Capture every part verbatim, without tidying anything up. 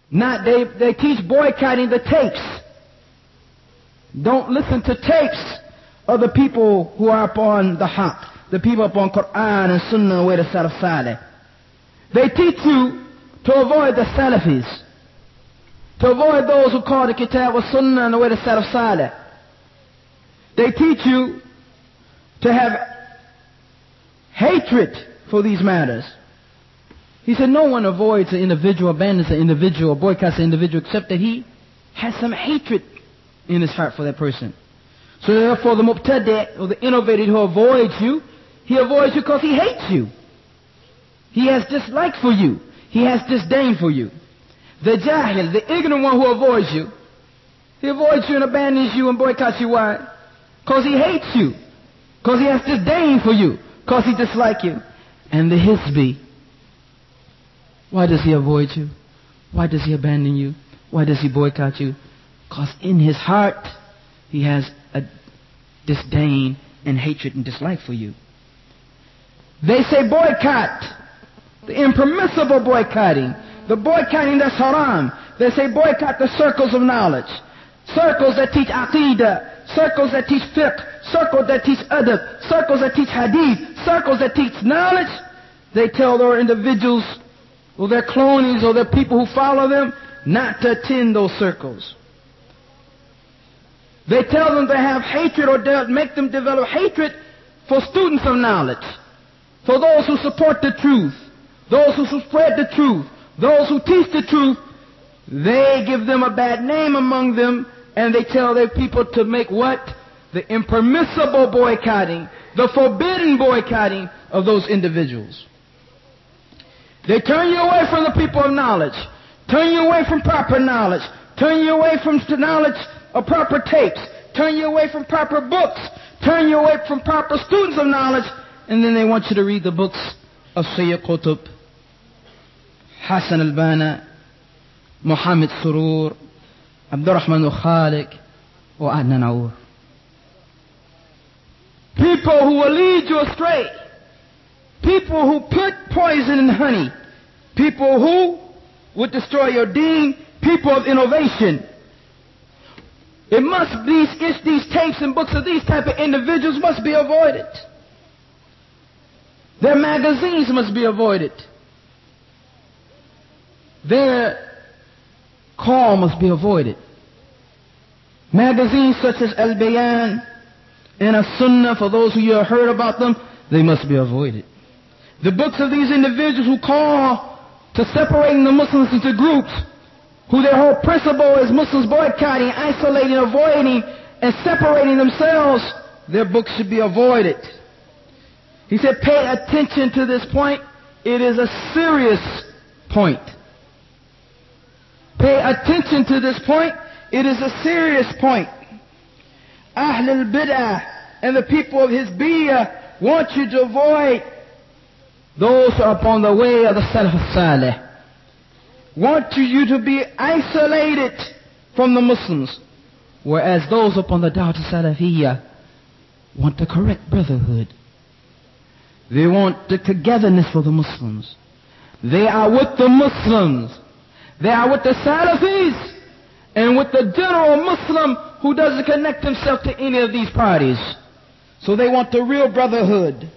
Not they, they teach boycotting the tapes. Don't listen to tapes of the people who are upon the haqq, the people upon Quran and Sunnah, way to Salaf Saleh. They teach you to avoid the Salafis, to avoid those who call the Kitab wa Sunnah and the way to Salaf Saleh. They teach you to have hatred for these matters. He said no one avoids an individual, abandons an individual, boycotts an individual, except that he has some hatred in his heart for that person. So therefore the mubtadi', or the innovator who avoids you, he avoids you because he hates you. He has dislike for you. He has disdain for you. The jahil, the ignorant one who avoids you, he avoids you and abandons you and boycotts you. Why? Because he hates you. Because he has disdain for you. Because he dislikes you. And the hizbi, why does he avoid you? Why does he abandon you? Why does he boycott you? Because in his heart, he has a disdain and hatred and dislike for you. They say boycott, the impermissible boycotting, the boycotting that's haram. They say boycott the circles of knowledge, circles that teach aqeedah, circles that teach fiqh, circles that teach adab, circles that teach hadith, circles that teach knowledge. They tell their individuals, or their clones, or their people who follow them, not to attend those circles. They tell them to have hatred, or de- make them develop hatred for students of knowledge, for those who support the truth, those who spread the truth, those who teach the truth. They give them a bad name among them, and they tell their people to make what? The impermissible boycotting, the forbidden boycotting of those individuals. They turn you away from the people of knowledge, turn you away from proper knowledge, turn you away from knowledge of proper tapes, turn you away from proper books, turn you away from proper students of knowledge, and then they want you to read the books of Sayyid Qutb, Hassan al-Banna, Muhammad Surur, Abdurrahman al-Khaliq, or Adnan Aour. People who will lead you astray. People who put poison in honey. People who would destroy your deen. People of innovation. It must be, it's these tapes and books of these type of individuals must be avoided. Their magazines must be avoided. Their call must be avoided. Magazines such as Al-Bayan and As-Sunnah, for those who you have heard about them, they must be avoided. The books of these individuals who call to separating the Muslims into groups, who their whole principle is Muslims boycotting, isolating, avoiding, and separating themselves, their books should be avoided. He said, pay attention to this point. It is a serious point. Pay attention to this point. It is a serious point. Ahl al-Bid'ah and the people of Hizbiyah want you to avoid those who are upon the way of the Salaf al-Salih. Want you to be isolated from the Muslims, whereas those upon the Dawah Salafiyah want the correct brotherhood. They want the togetherness for the Muslims. They are with the Muslims. They are with the Salafis and with the general Muslim who doesn't connect himself to any of these parties. So they want the real brotherhood.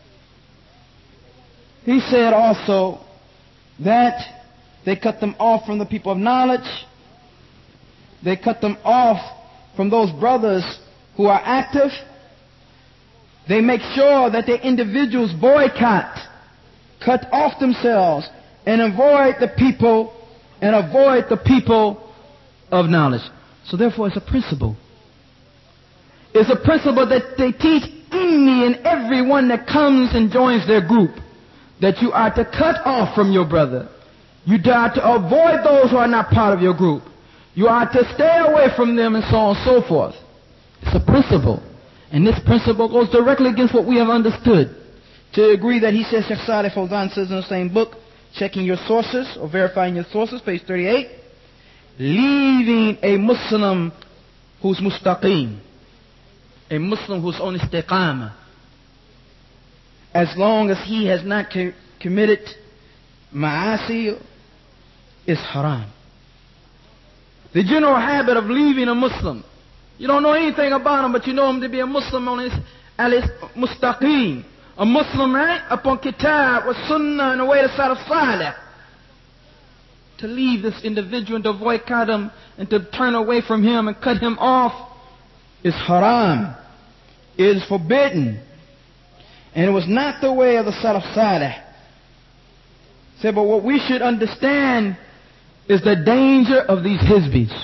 He said also that they cut them off from the people of knowledge. They cut them off from those brothers who are active. They make sure that the individuals boycott, cut off themselves, and avoid the people, and avoid the people of knowledge. So therefore it's a principle. It's a principle that they teach any and everyone that comes and joins their group, that you are to cut off from your brother. You are to avoid those who are not part of your group. You are to stay away from them, and so on and so forth. It's a principle. And this principle goes directly against what we have understood. To agree that he says, Sheikh Saleh Fawzan says in the same book, checking your sources or verifying your sources, page thirty-eight, leaving a Muslim who's mustaqim, a Muslim who's on istiqamah, as long as he has not co- committed ma'asi, is haram. the general habit of leaving a Muslim. You don't know anything about him, but you know him to be a Muslim on his al-mustaqim. A Muslim, right? Upon kitab wa sunnah and the way to salaf salih. To leave this individual and to boycott him and to turn away from him and cut him off is haram. It is forbidden. And it was not the way of the salaf salih. Say, but what we should understand is the danger of these hizbis.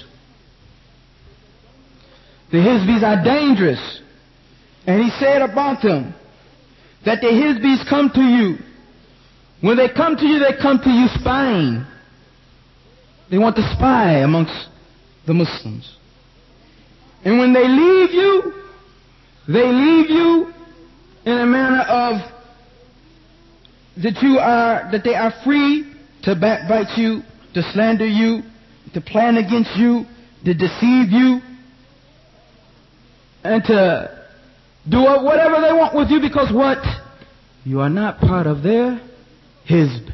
The hizbis are dangerous. And he said about them that the hizbis come to you. When they come to you, they come to you spying. They want to spy amongst the Muslims. And when they leave you, they leave you in a manner of that you are, that they are free to backbite you, to slander you, to plan against you, to deceive you, and to do whatever they want with you, because what? You are not part of their hizb.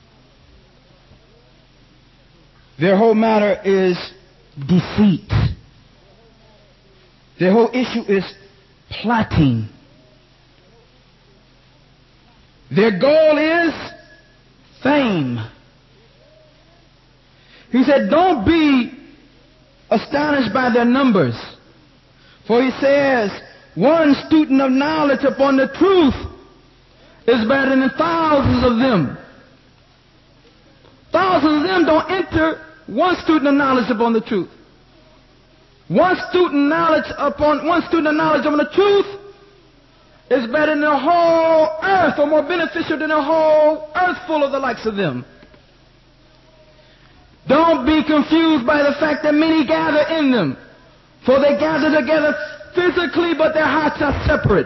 Their whole matter is deceit. Their whole issue is plotting. Their goal is fame. He said, don't be astonished by their numbers. For he says, one student of knowledge upon the truth is better than thousands of them. Thousands of them don't enter one student of knowledge upon the truth. One student knowledge upon one student of knowledge upon the truth is better than the whole earth, or more beneficial than the whole earth full of the likes of them. Don't be confused by the fact that many gather in them, for they gather together physically, but their hearts are separate.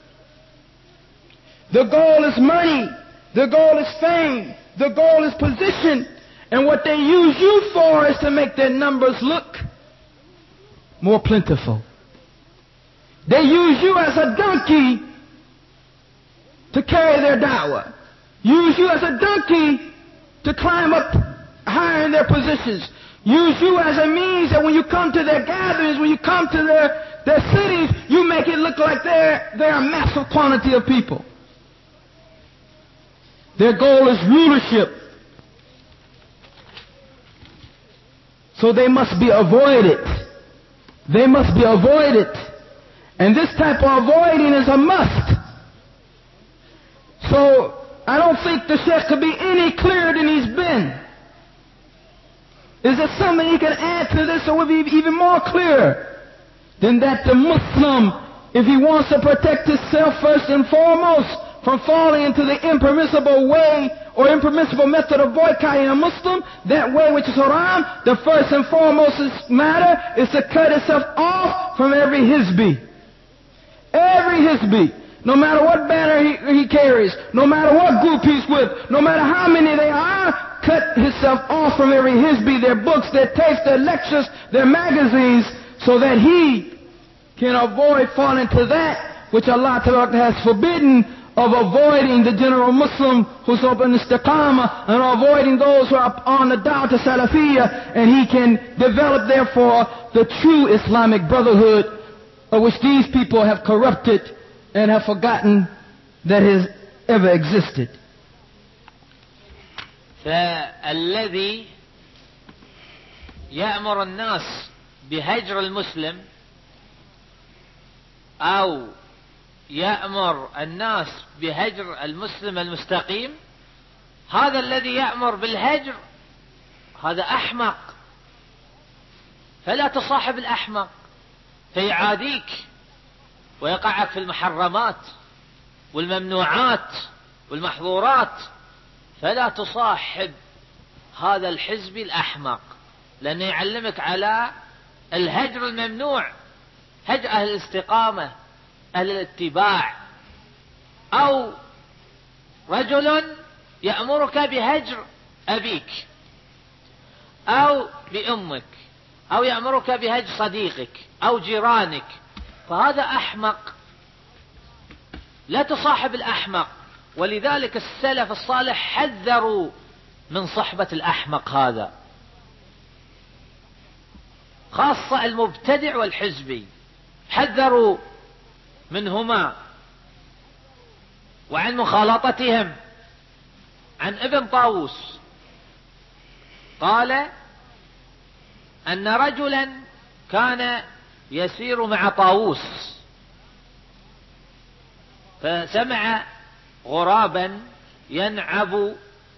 The goal is money. The goal is fame. The goal is position. And what they use you for is to make their numbers look more plentiful. They use you as a donkey to carry their da'wah. Use you as a donkey to climb up higher in their positions. Use you as a means that when you come to their gatherings, when you come to their, their cities, you make it look like they're, they're a massive quantity of people. Their goal is rulership. So they must be avoided. They must be avoided. And this type of avoiding is a must. So I don't think the Sheikh could be any clearer than he's been. Is there something he can add to this that would be even more clear than that the Muslim, if he wants to protect himself first and foremost from falling into the impermissible way or impermissible method of boycotting a Muslim, that way which is haram, the first and foremost matter is to cut himself off from every hizbi. Every hizbi. No matter what banner he, he carries, no matter what group he's with, no matter how many they are, cut himself off from every hizbi, their books, their tapes, their lectures, their magazines, so that he can avoid falling to that which Allah Ta'ala has forbidden, of avoiding the general Muslim who's open istiqamah and avoiding those who are on the da'wah to Salafiyya, and he can develop therefore the true Islamic brotherhood of which these people have corrupted and have forgotten that has ever existed. فالذي يأمر الناس بهجر المسلم أو يأمر الناس بهجر المسلم المستقيم، هذا الذي يأمر بالهجر هذا أحمق، فلا تصاحب الأحمق فيعاديك ويقعك في المحرمات والممنوعات والمحظورات. فلا تصاحب هذا الحزب الأحمق، لأنه يعلمك على الهجر الممنوع، هجر أهل الاستقامة أهل الاتباع. أو رجل يأمرك بهجر أبيك أو بأمك، أو يأمرك بهجر صديقك أو جيرانك، فهذا أحمق، لا تصاحب الأحمق. ولذلك السلف الصالح حذروا من صحبة الأحمق هذا. خاصة المبتدع والحزبي، حذروا منهما وعن مخالطتهم. عن ابن طاووس قال أن رجلا كان يسير مع طاووس فسمع غرابا ينعب،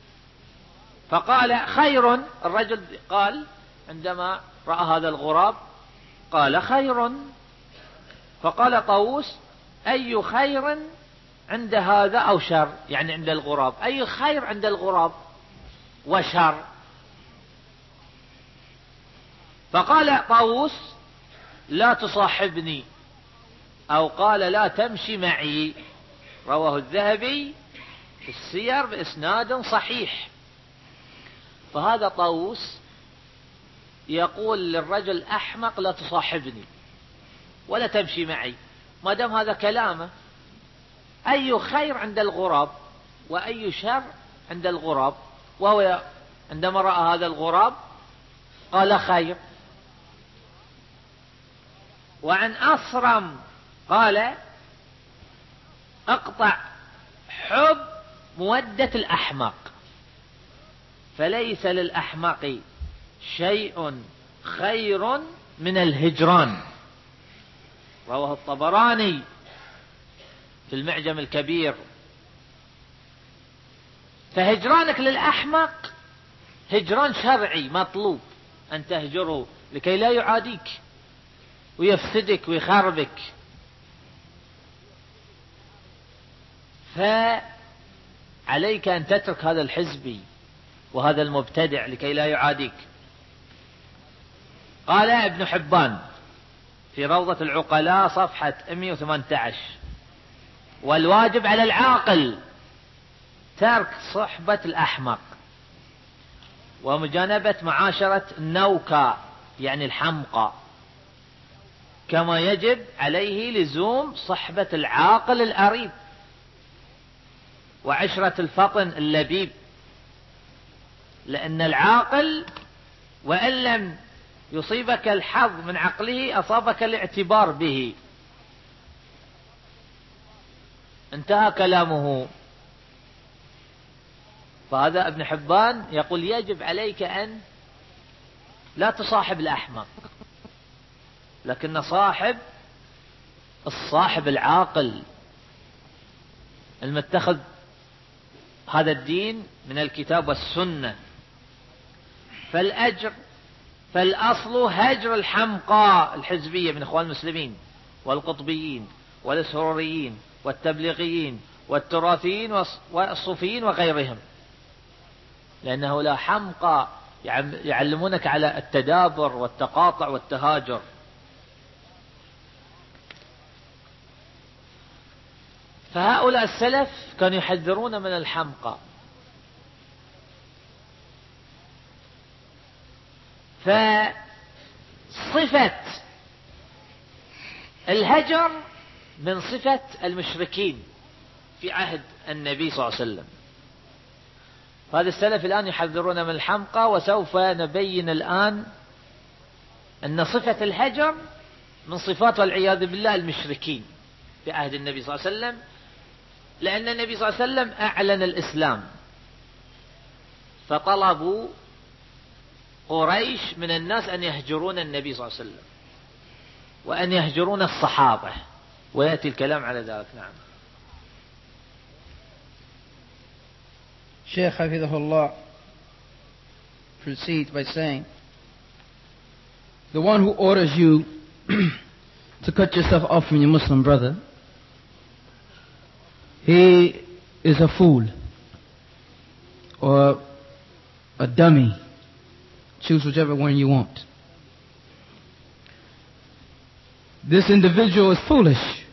فقال خير. الرجل قال عندما رأى هذا الغراب قال خير. فقال طاووس أي خير عند هذا أو شر، يعني عند الغراب، أي خير عند الغراب وشر؟ فقال طاووس لا تصاحبني، أو قال لا تمشي معي. رواه الذهبي في السير بإسناد صحيح. فهذا طاووس يقول للرجل أحمق لا تصاحبني ولا تمشي معي، ما دام هذا كلامه. أي خير عند الغراب وأي شر عند الغراب؟ وهو عندما رأى هذا الغراب قال خير. وعن أصرم قال اقطع حب مودة الأحمق، فليس للأحمق شيء خير من الهجران. رواه الطبراني في المعجم الكبير. فهجرانك للأحمق هجران شرعي مطلوب أن تهجره لكي لا يعاديك ويفسدك ويخربك. فعليك أن تترك هذا الحزبي وهذا المبتدع لكي لا يعاديك. قال ابن حبان في روضة العقلاء صفحة مئة وثمانية عشر: والواجب على العاقل ترك صحبة الأحمق ومجانبة معاشرة النوكى يعني الحمقى، كما يجب عليه لزوم صحبة العاقل الأريب وعشرة الفطن اللبيب، لأن العاقل وإن لم يصيبك الحظ من عقله أصابك الاعتبار به. انتهى كلامه. فهذا ابن حبان يقول يجب عليك أن لا تصاحب الأحمق، لكن صاحب الصاحب العاقل المتخذ هذا الدين من الكتاب والسنة. فالأجر فالأصل هجر الحمقى الحزبية من إخوان المسلمين والقطبيين والسروريين والتبليغيين والتراثيين والصوفيين وغيرهم، لأنه لا حمقى يعلمونك على التدابر والتقاطع والتهاجر. فهؤلاء السلف كانوا يحذرون من الحمقى. فصفة الهجر من صفة المشركين في عهد النبي صلى الله عليه وسلم. هذا السلف الآن يحذرون من الحمقى، وسوف نبين الآن أن صفة الهجر من صفات والعياذ بالله المشركين في عهد النبي صلى الله عليه وسلم، لأن النبي صلى الله عليه وسلم أعلن الإسلام، فطلبوا قريش من الناس أن يهجرون النبي صلى الله عليه وسلم وأن يهجرون الصحابة، ويأتي الكلام على ذلك. نعم. Shaykh Hafidhahullah proceeds by saying, the one who orders you to cut yourself off from your Muslim brother, he is a fool or a dummy. Choose whichever one you want. This individual is foolish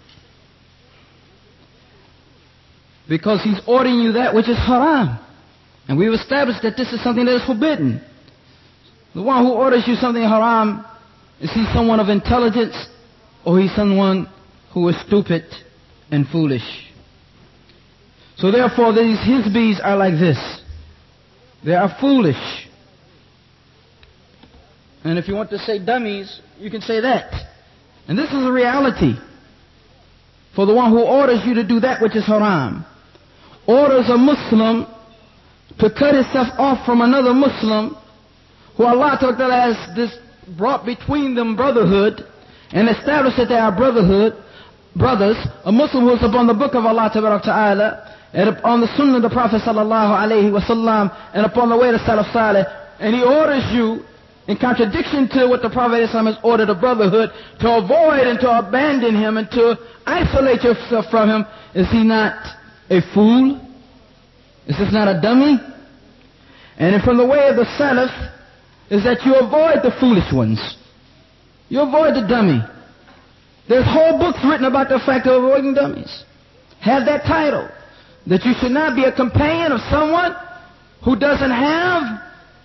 because he's ordering you that which is haram. And we've established that this is something that is forbidden. The one who orders you something haram, is he someone of intelligence or he's someone who is stupid and foolish? So therefore these hizbis are like this. They are foolish. And if you want to say dummies, you can say that. And this is a reality. For the one who orders you to do that which is haram, orders a Muslim to cut himself off from another Muslim who Allah Ta'ala has this brought between them brotherhood and established that they are brotherhood, brothers, a Muslim who is upon the book of Allah Ta'ala and upon the sunnah of the Prophet Sallallahu Alaihi Wasallam and upon the way of the Salaf Salih, and he orders you in contradiction to what the Prophet Islam has ordered of brotherhood, to avoid and to abandon him and to isolate yourself from him. Is he not a fool? Is this not a dummy? And from the way of the Salaf is that you avoid the foolish ones. You avoid the dummy. There's whole books written about the fact of avoiding dummies. Have that title. That you should not be a companion of someone who doesn't have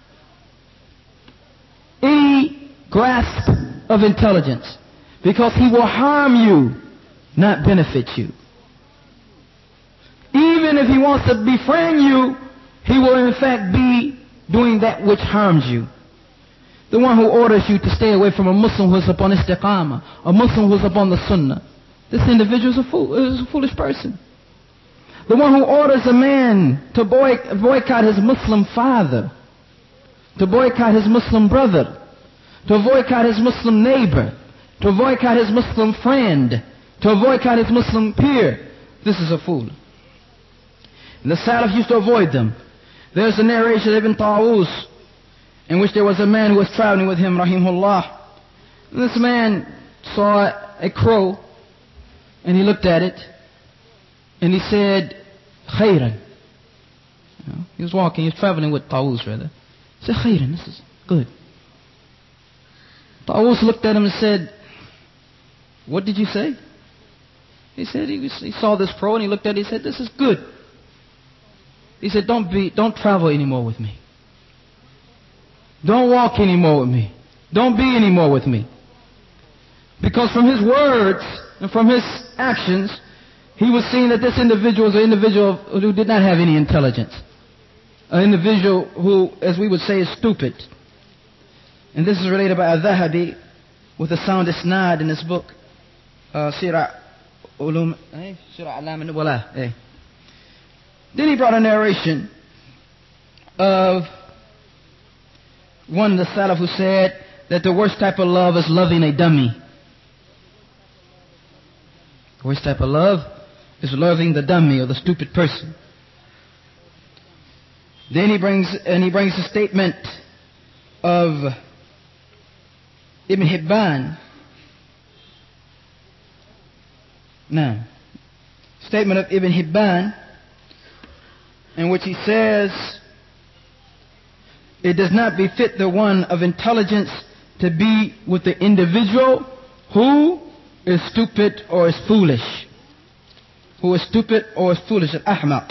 any grasp of intelligence, because he will harm you, not benefit you. Even if he wants to befriend you, he will in fact be doing that which harms you. The one who orders you to stay away from a Muslim who is upon istiqamah, a Muslim who is upon the sunnah, this individual is a, fool, is a foolish person. The one who orders a man to boy, boycott his Muslim father, to boycott his Muslim brother, to boycott his Muslim neighbor, to boycott his Muslim friend, to boycott his Muslim peer, this is a fool. And the Salaf used to avoid them. There's a narration of Ibn Tawus in which there was a man who was traveling with him, rahimahullah. And this man saw a crow and he looked at it and he said, khayran. You know, he was walking, he was traveling with Tawus rather. He said, khayran, this is good. Tawus looked at him and said, what did you say? He said he, was, he saw this crow and he looked at it and he said, this is good. He said, don't be, don't travel anymore with me. Don't walk anymore with me. Don't be anymore with me. Because from his words and from his actions, he was seeing that this individual was an individual who did not have any intelligence. An individual who, as we would say, is stupid. And this is related by Al-Dhahabi with a sound isnad in his book, uh, Sirah Ulum, eh? Sirah Alam al-Nubala. Eh? Then he brought a narration of one of the Salaf who said that the worst type of love is loving a dummy. The worst type of love is loving the dummy or the stupid person. Then he brings, and he brings a statement of Ibn Hibban. Now, statement of Ibn Hibban in which he says, it does not befit the one of intelligence to be with the individual who is stupid or is foolish. Who is stupid or is foolish, al-ahmaq.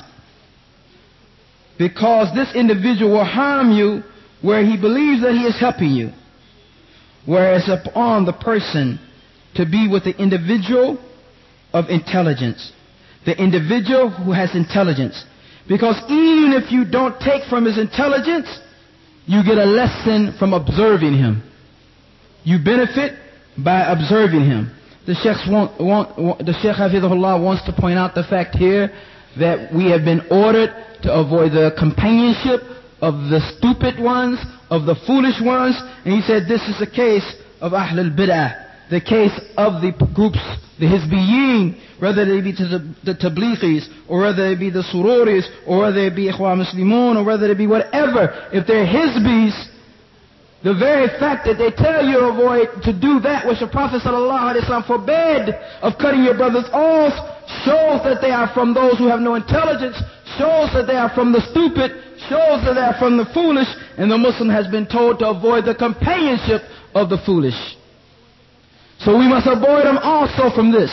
Because this individual will harm you where he believes that he is helping you. Whereas upon the person to be with the individual of intelligence. The individual who has intelligence. Because even if you don't take from his intelligence, you get a lesson from observing him. You benefit by observing him. The Sheikh want, want, the Sheikh Hafidhullah wants to point out the fact here that we have been ordered to avoid the companionship of the stupid ones, of the foolish ones. And he said this is the case of Ahl al-Bid'ah, the case of the groups, the Hizbiyin, whether they be to the, the Tablighis, or whether they be the Sururis, or whether they be Ikhwan Muslimun, or whether they be whatever. If they're Hizbis, the very fact that they tell you to avoid, to do that which the Prophet ﷺ forbade of cutting your brothers off, shows that they are from those who have no intelligence, shows that they are from the stupid, shows that they are from the foolish, and the Muslim has been told to avoid the companionship of the foolish. So we must avoid them also from this.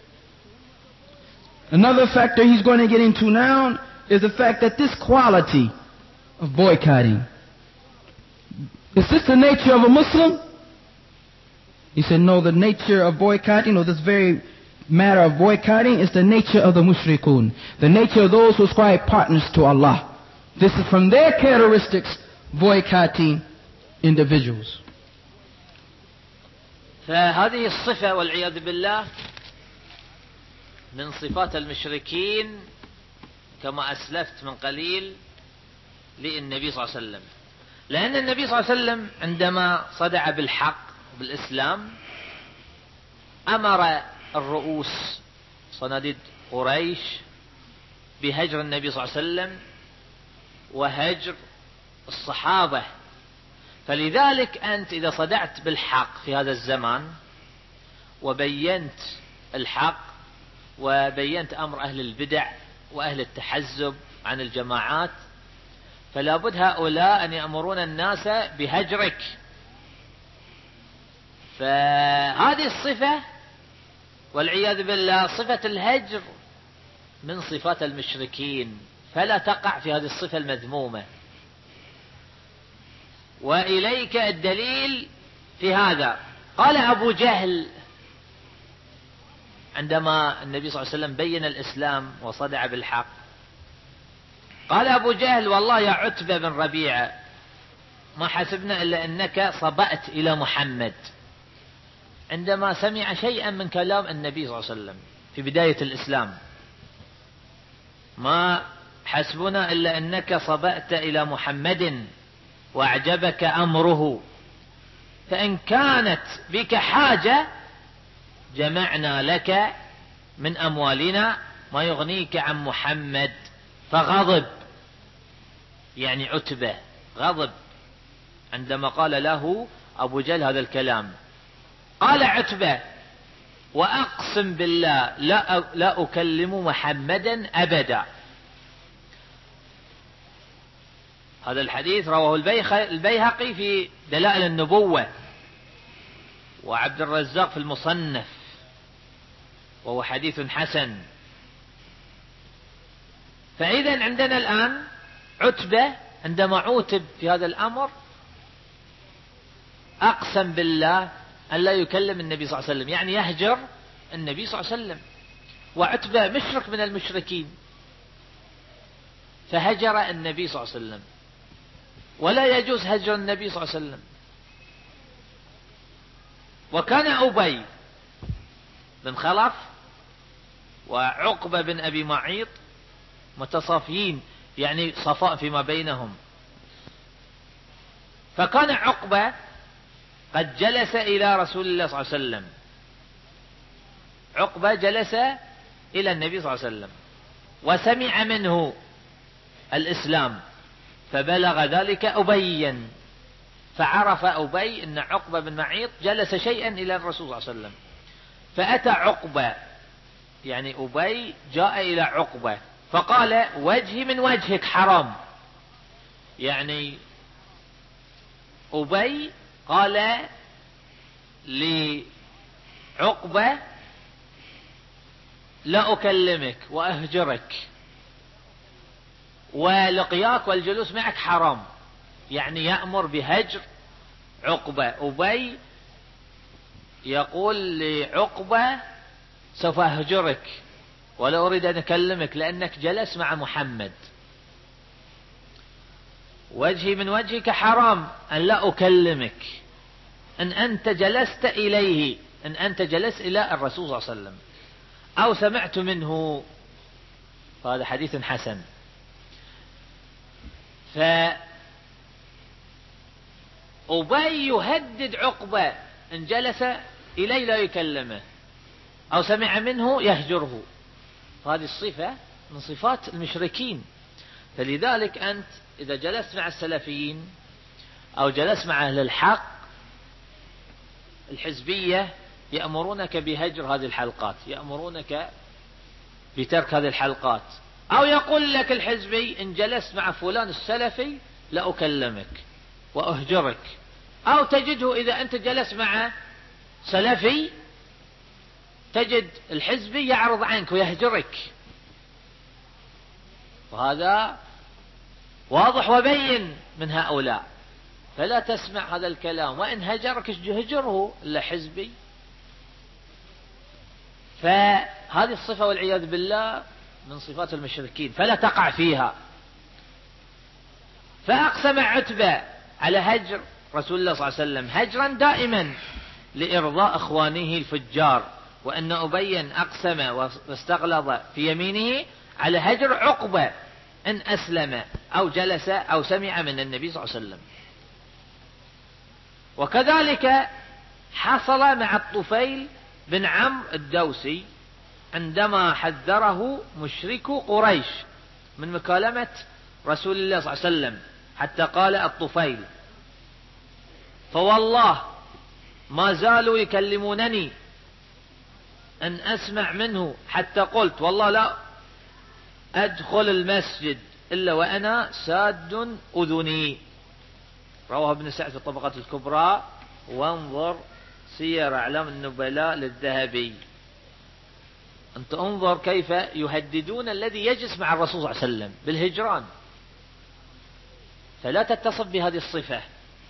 Another factor he's going to get into now is the fact that this quality of boycotting, is this the nature of a Muslim? He said, no, the nature of boycotting, or this very matter of boycotting, is the nature of the mushrikun. The nature of those who ascribe partners to Allah. This is from their characteristics, boycotting individuals. فهذه الصفة والعياذ بالله من صفات المشركين كما أسلفت من قليل للنبي صلى الله عليه وسلم، لأن النبي صلى الله عليه وسلم عندما صدع بالحق بالإسلام أمر الرؤوس صناديد قريش بهجر النبي صلى الله عليه وسلم وهجر الصحابة. فلذلك أنت إذا صدعت بالحق في هذا الزمان وبينت الحق وبينت أمر أهل البدع وأهل التحزب عن الجماعات، فلا بد هؤلاء أن يأمرون الناس بهجرك. فهذه الصفة والعياذ بالله صفة الهجر من صفات المشركين، فلا تقع في هذه الصفة المذمومة. وإليك الدليل في هذا. قال أبو جهل عندما النبي صلى الله عليه وسلم بين الإسلام وصدع بالحق، قال أبو جهل: والله يا عتبة بن ربيعة ما حسبنا إلا أنك صبأت إلى محمد. عندما سمع شيئا من كلام النبي صلى الله عليه وسلم في بداية الإسلام، ما حسبنا إلا أنك صبأت إلى محمد وأعجبك أمره، فإن كانت بك حاجة جمعنا لك من أموالنا ما يغنيك عن محمد. فغضب، يعني عتبة غضب عندما قال له أبو جهل هذا الكلام. قال عتبة: وأقسم بالله لا, لا أكلم محمدا أبدا. هذا الحديث رواه البيهقي في دلائل النبوة، وعبد الرزاق في المصنف، وهو حديث حسن. فإذا عندنا الآن عتبة عندما عوتب في هذا الأمر أقسم بالله أن لا يكلم النبي صلى الله عليه وسلم، يعني يهجر النبي صلى الله عليه وسلم. وعتبة مشرك من المشركين، فهجر النبي صلى الله عليه وسلم، ولا يجوز هجر النبي صلى الله عليه وسلم. وكان أبي بن خلف وعقبة بن أبي معيط متصافيين، يعني صفاء فيما بينهم. فكان عقبة قد جلس إلى رسول الله صلى الله عليه وسلم، عقبة جلس إلى النبي صلى الله عليه وسلم وسمع منه الإسلام، فبلغ ذلك أبيا، فعرف أبي أن عقبة بن معيط جلس شيئا إلى الرسول صلى الله عليه وسلم، فأتى عقبة، يعني أبي جاء إلى عقبة فقال: وجهي من وجهك حرام. يعني أبي قال لعقبة: لا أكلمك وأهجرك، ولقياك والجلوس معك حرام، يعني يأمر بهجر عقبة. أبي يقول لعقبة: سوف أهجرك ولا أريد أن أكلمك لأنك جلس مع محمد. وجهي من وجهك حرام أن لا أكلمك أن أنت جلست إليه، أن أنت جلست إلى الرسول صلى الله عليه وسلم أو سمعت منه. هذا حديث حسن. فأبي يهدد عقبة إن جلس إليه لا يكلمه أو سمع منه يهجره. هذه الصفة من صفات المشركين. فلذلك أنت إذا جلست مع السلفيين أو جلست مع أهل الحق، الحزبية يأمرونك بهجر هذه الحلقات، يأمرونك بترك هذه الحلقات، أو يقول لك الحزبي إن جلست مع فلان السلفي لأكلمك وأهجرك، أو تجده إذا أنت جلست مع سلفي تجد الحزبي يعرض عنك ويهجرك. وهذا واضح وبين من هؤلاء، فلا تسمع هذا الكلام، وإن هجرك هجره إلا حزبي. فهذه الصفة والعياذ بالله من صفات المشركين، فلا تقع فيها. فأقسم عتبة على هجر رسول الله صلى الله عليه وسلم هجرا دائما، لإرضاء إخوانه الفجار، وأن أبي أقسم واستغلظ في يمينه على هجر عقبة إن أسلم أو جلس أو سمع من النبي صلى الله عليه وسلم. وكذلك حصل مع الطفيل بن عمرو الدوسي عندما حذره مشرك قريش من مكالمة رسول الله صلى الله عليه وسلم، حتى قال الطفيل: فوالله ما زالوا يكلمونني أن أسمع منه، حتى قلت والله لا أدخل المسجد إلا وأنا ساد أذني. رواه ابن سعد في الطبقات الكبرى، وانظر سير أعلام النبلاء للذهبي. أنت انظر كيف يهددون الذي يجلس مع الرسول صلى الله عليه وسلم بالهجران، فلا تتصف بهذه الصفة.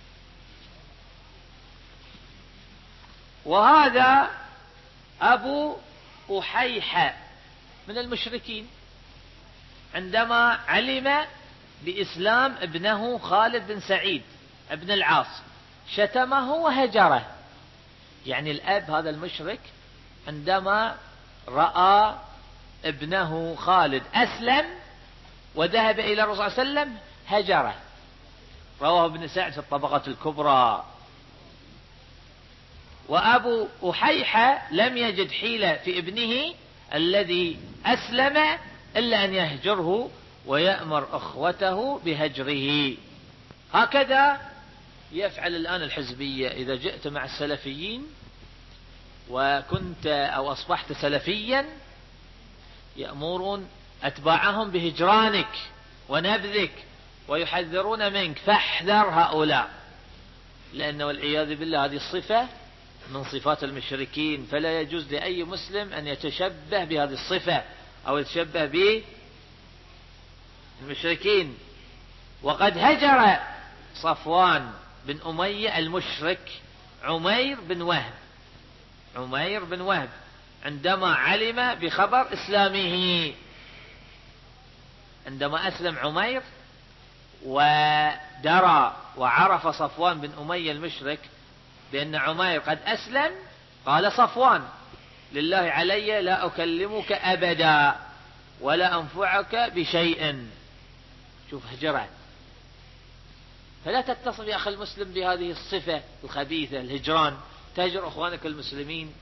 وهذا أبو أحيحة من المشركين عندما علم بإسلام ابنه خالد بن سعيد ابن العاص شتمه وهجره. يعني الأب هذا المشرك عندما رأى ابنه خالد أسلم وذهب إلى الرسول صلى الله عليه وسلم هجره. رواه ابن سعد في الطبقات الكبرى. وأبو أحيحة لم يجد حيلة في ابنه الذي أسلم إلا أن يهجره ويأمر أخوته بهجره. هكذا يفعل الآن الحزبية. إذا جئت مع السلفيين وكنت أو أصبحت سلفيا يأمرون أتباعهم بهجرانك ونبذك ويحذرون منك، فاحذر هؤلاء، لأنه والعياذ بالله هذه الصفة من صفات المشركين، فلا يجوز لأي مسلم أن يتشبه بهذه الصفة أو يتشبه بالمشركين. وقد هجر صفوان بن أمية المشرك عمير بن وهب عمير بن وهب عندما علم بخبر إسلامه. عندما أسلم عمير ودرى وعرف صفوان بن أمية المشرك بأن عمير قد أسلم، قال صفوان: لله علي لا أكلمك أبدا ولا أنفعك بشيء. شوف هجرة. فلا تتصف يا أخي المسلم بهذه الصفة الخبيثة، الهجران. تهجر أخوانك المسلمين،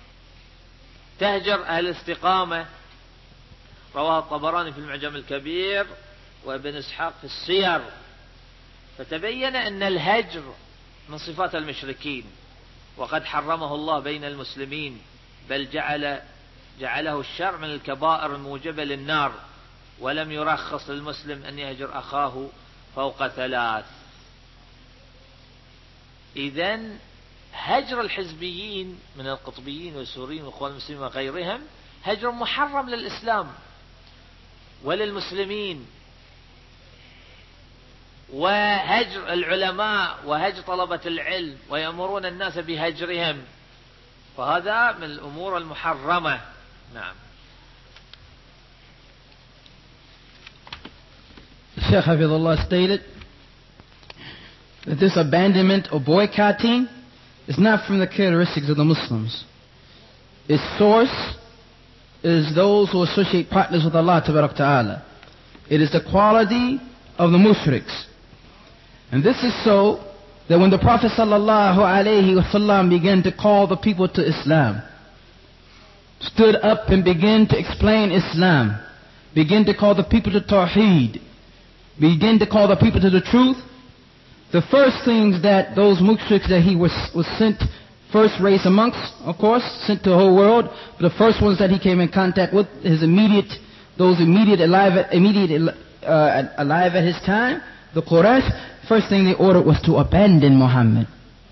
تهجر أهل الاستقامة. رواه الطبراني في المعجم الكبير وابن إسحاق في السير. فتبين أن الهجر من صفات المشركين، وقد حرمه الله بين المسلمين، بل جعل جعله الشرع من الكبائر الموجبة للنار، ولم يرخص للمسلم أن يهجر أخاه فوق ثلاث. إذن هجر الحزبيين من القطبيين والسوريين والإخوان المسلمين وغيرهم هجر محرم للإسلام وللمسلمين. وهجر العلماء وهجر طلبة العلم ويأمرون الناس بهجرهم، فهذا من الأمور المحرمة. نعم. Shaykh Hafidhullah stated that this abandonment or boycotting is not from the characteristics of the Muslims. Its source is those who associate partners with Allah Ta'ala. It is the quality of the mushriks. And this is so that when the Prophet Sallallahu Alaihi Wasallam began to call the people to Islam, stood up and began to explain Islam, began to call the people to Tawheed, began to call the people to the truth, the first things that those mushriks that he was, was sent, first race amongst, of course, sent to the whole world, but the first ones that he came in contact with, his immediate, those immediate alive at, immediate, uh, alive at his time, the Quraysh, first thing they ordered was to abandon Muhammad.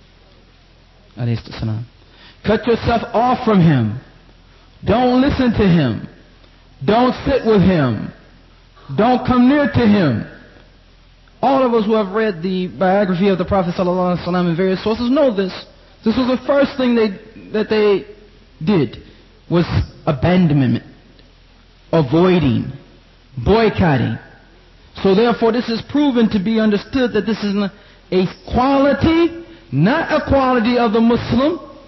Cut yourself off from him. Don't listen to him. Don't sit with him. Don't come near to him. All of us who have read the biography of the Prophet ﷺ in various sources know this. This was the first thing they, that they did, was abandonment, avoiding, boycotting. So therefore this is proven to be understood that this is a quality, not a quality of the Muslim,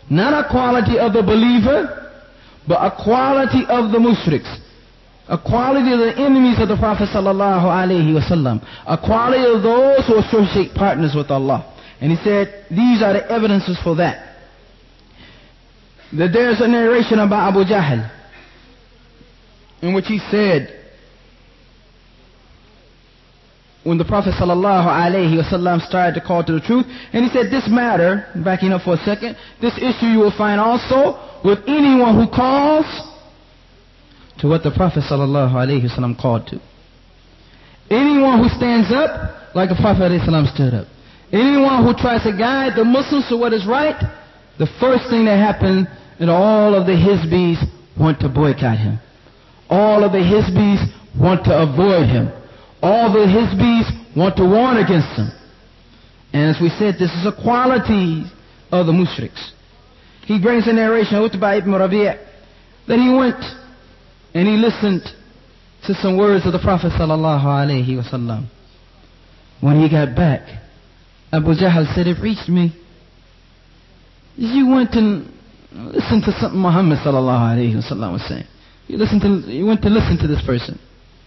Not a quality of the believer, but a quality of the mushriks. A quality of the enemies of the Prophet sallallahu alaihi wasallam. A quality of those who associate partners with Allah. And he said, these are the evidences for that. That there's a narration about Abu Jahl, in which he said, when the Prophet sallallahu alaihi wasallam started to call to the truth, and he said, this matter, backing up for a second, this issue you will find also with anyone who calls to what the Prophet sallallahu alaihi wasallam called to. Anyone who stands up like the Prophet alaihi wasallam stood up. Anyone who tries to guide the Muslims to what is right, the first thing that happens, and all of the Hizbis want to boycott him. All of the Hizbis want to avoid him. All the Hizbis want to warn against him. And as we said, this is a quality of the mushriks. He brings a narration of Utbah ibn Rabi' that he went and he listened to some words of the Prophet sallallahu alaihi wasallam. When he got back, Abu Jahl said, it reached me. You went and listened to something Muhammad sallallahu alaihi wasallam was saying. You listened to, you went to listen to this person.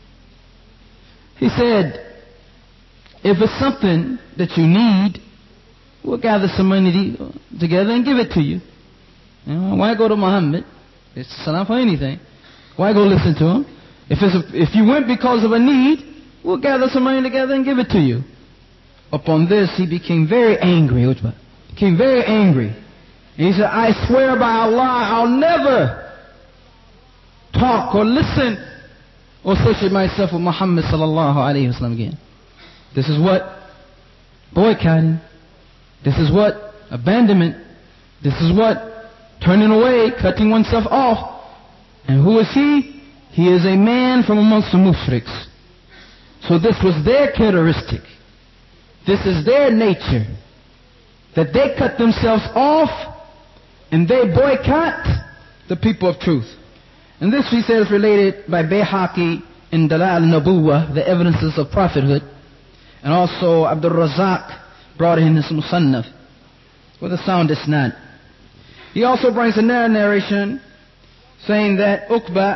He said, if it's something that you need, we'll gather some money together and give it to you. You know, why go to Muhammad? It's salam for anything. Why go listen to him? If, it's a, if you went because of a need, we'll gather some money together and give it to you. Upon this, he became very angry. Utbah became very angry. And he said, I swear by Allah, I'll never talk or listen or associate myself with Muhammad sallallahu alayhi wasallam again. This is what boycotting. This is what abandonment. This is what turning away, cutting oneself off. And who is he? He is a man from amongst the mushriks. So this was their characteristic. This is their nature. That they cut themselves off and they boycott the people of truth. And this, he says, related by Bayhaqi in Dalal al-Nabuwah, the evidences of prophethood. And also Abdul Razak brought in his Musannaf with a sound isnad. He also brings another narration saying that Uqba,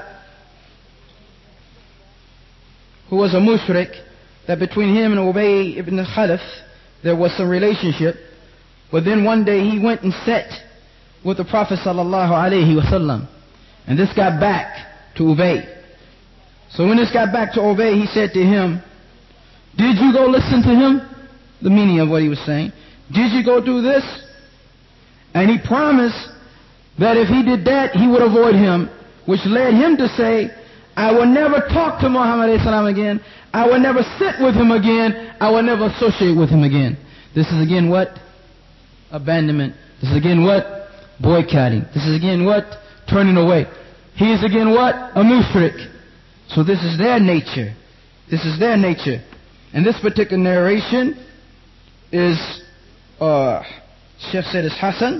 who was a mushrik, that between him and Ubay ibn Khalaf there was some relationship. But then one day he went and sat with the Prophet sallallahu alaihi wasallam. And this got back to Ubay. So when this got back to Ubay, he said to him, did you go listen to him? The meaning of what he was saying. Did you go do this? And he promised that if he did that, he would avoid him, which led him to say, I will never talk to Muhammad alayhi salam again. I will never sit with him again. I will never associate with him again. This is again what? Abandonment. This is again what? Boycotting. This is again what? Turning away. He is again what? A mushrik. So this is their nature. This is their nature. And this particular narration is, uh, Sheikh said is Hassan.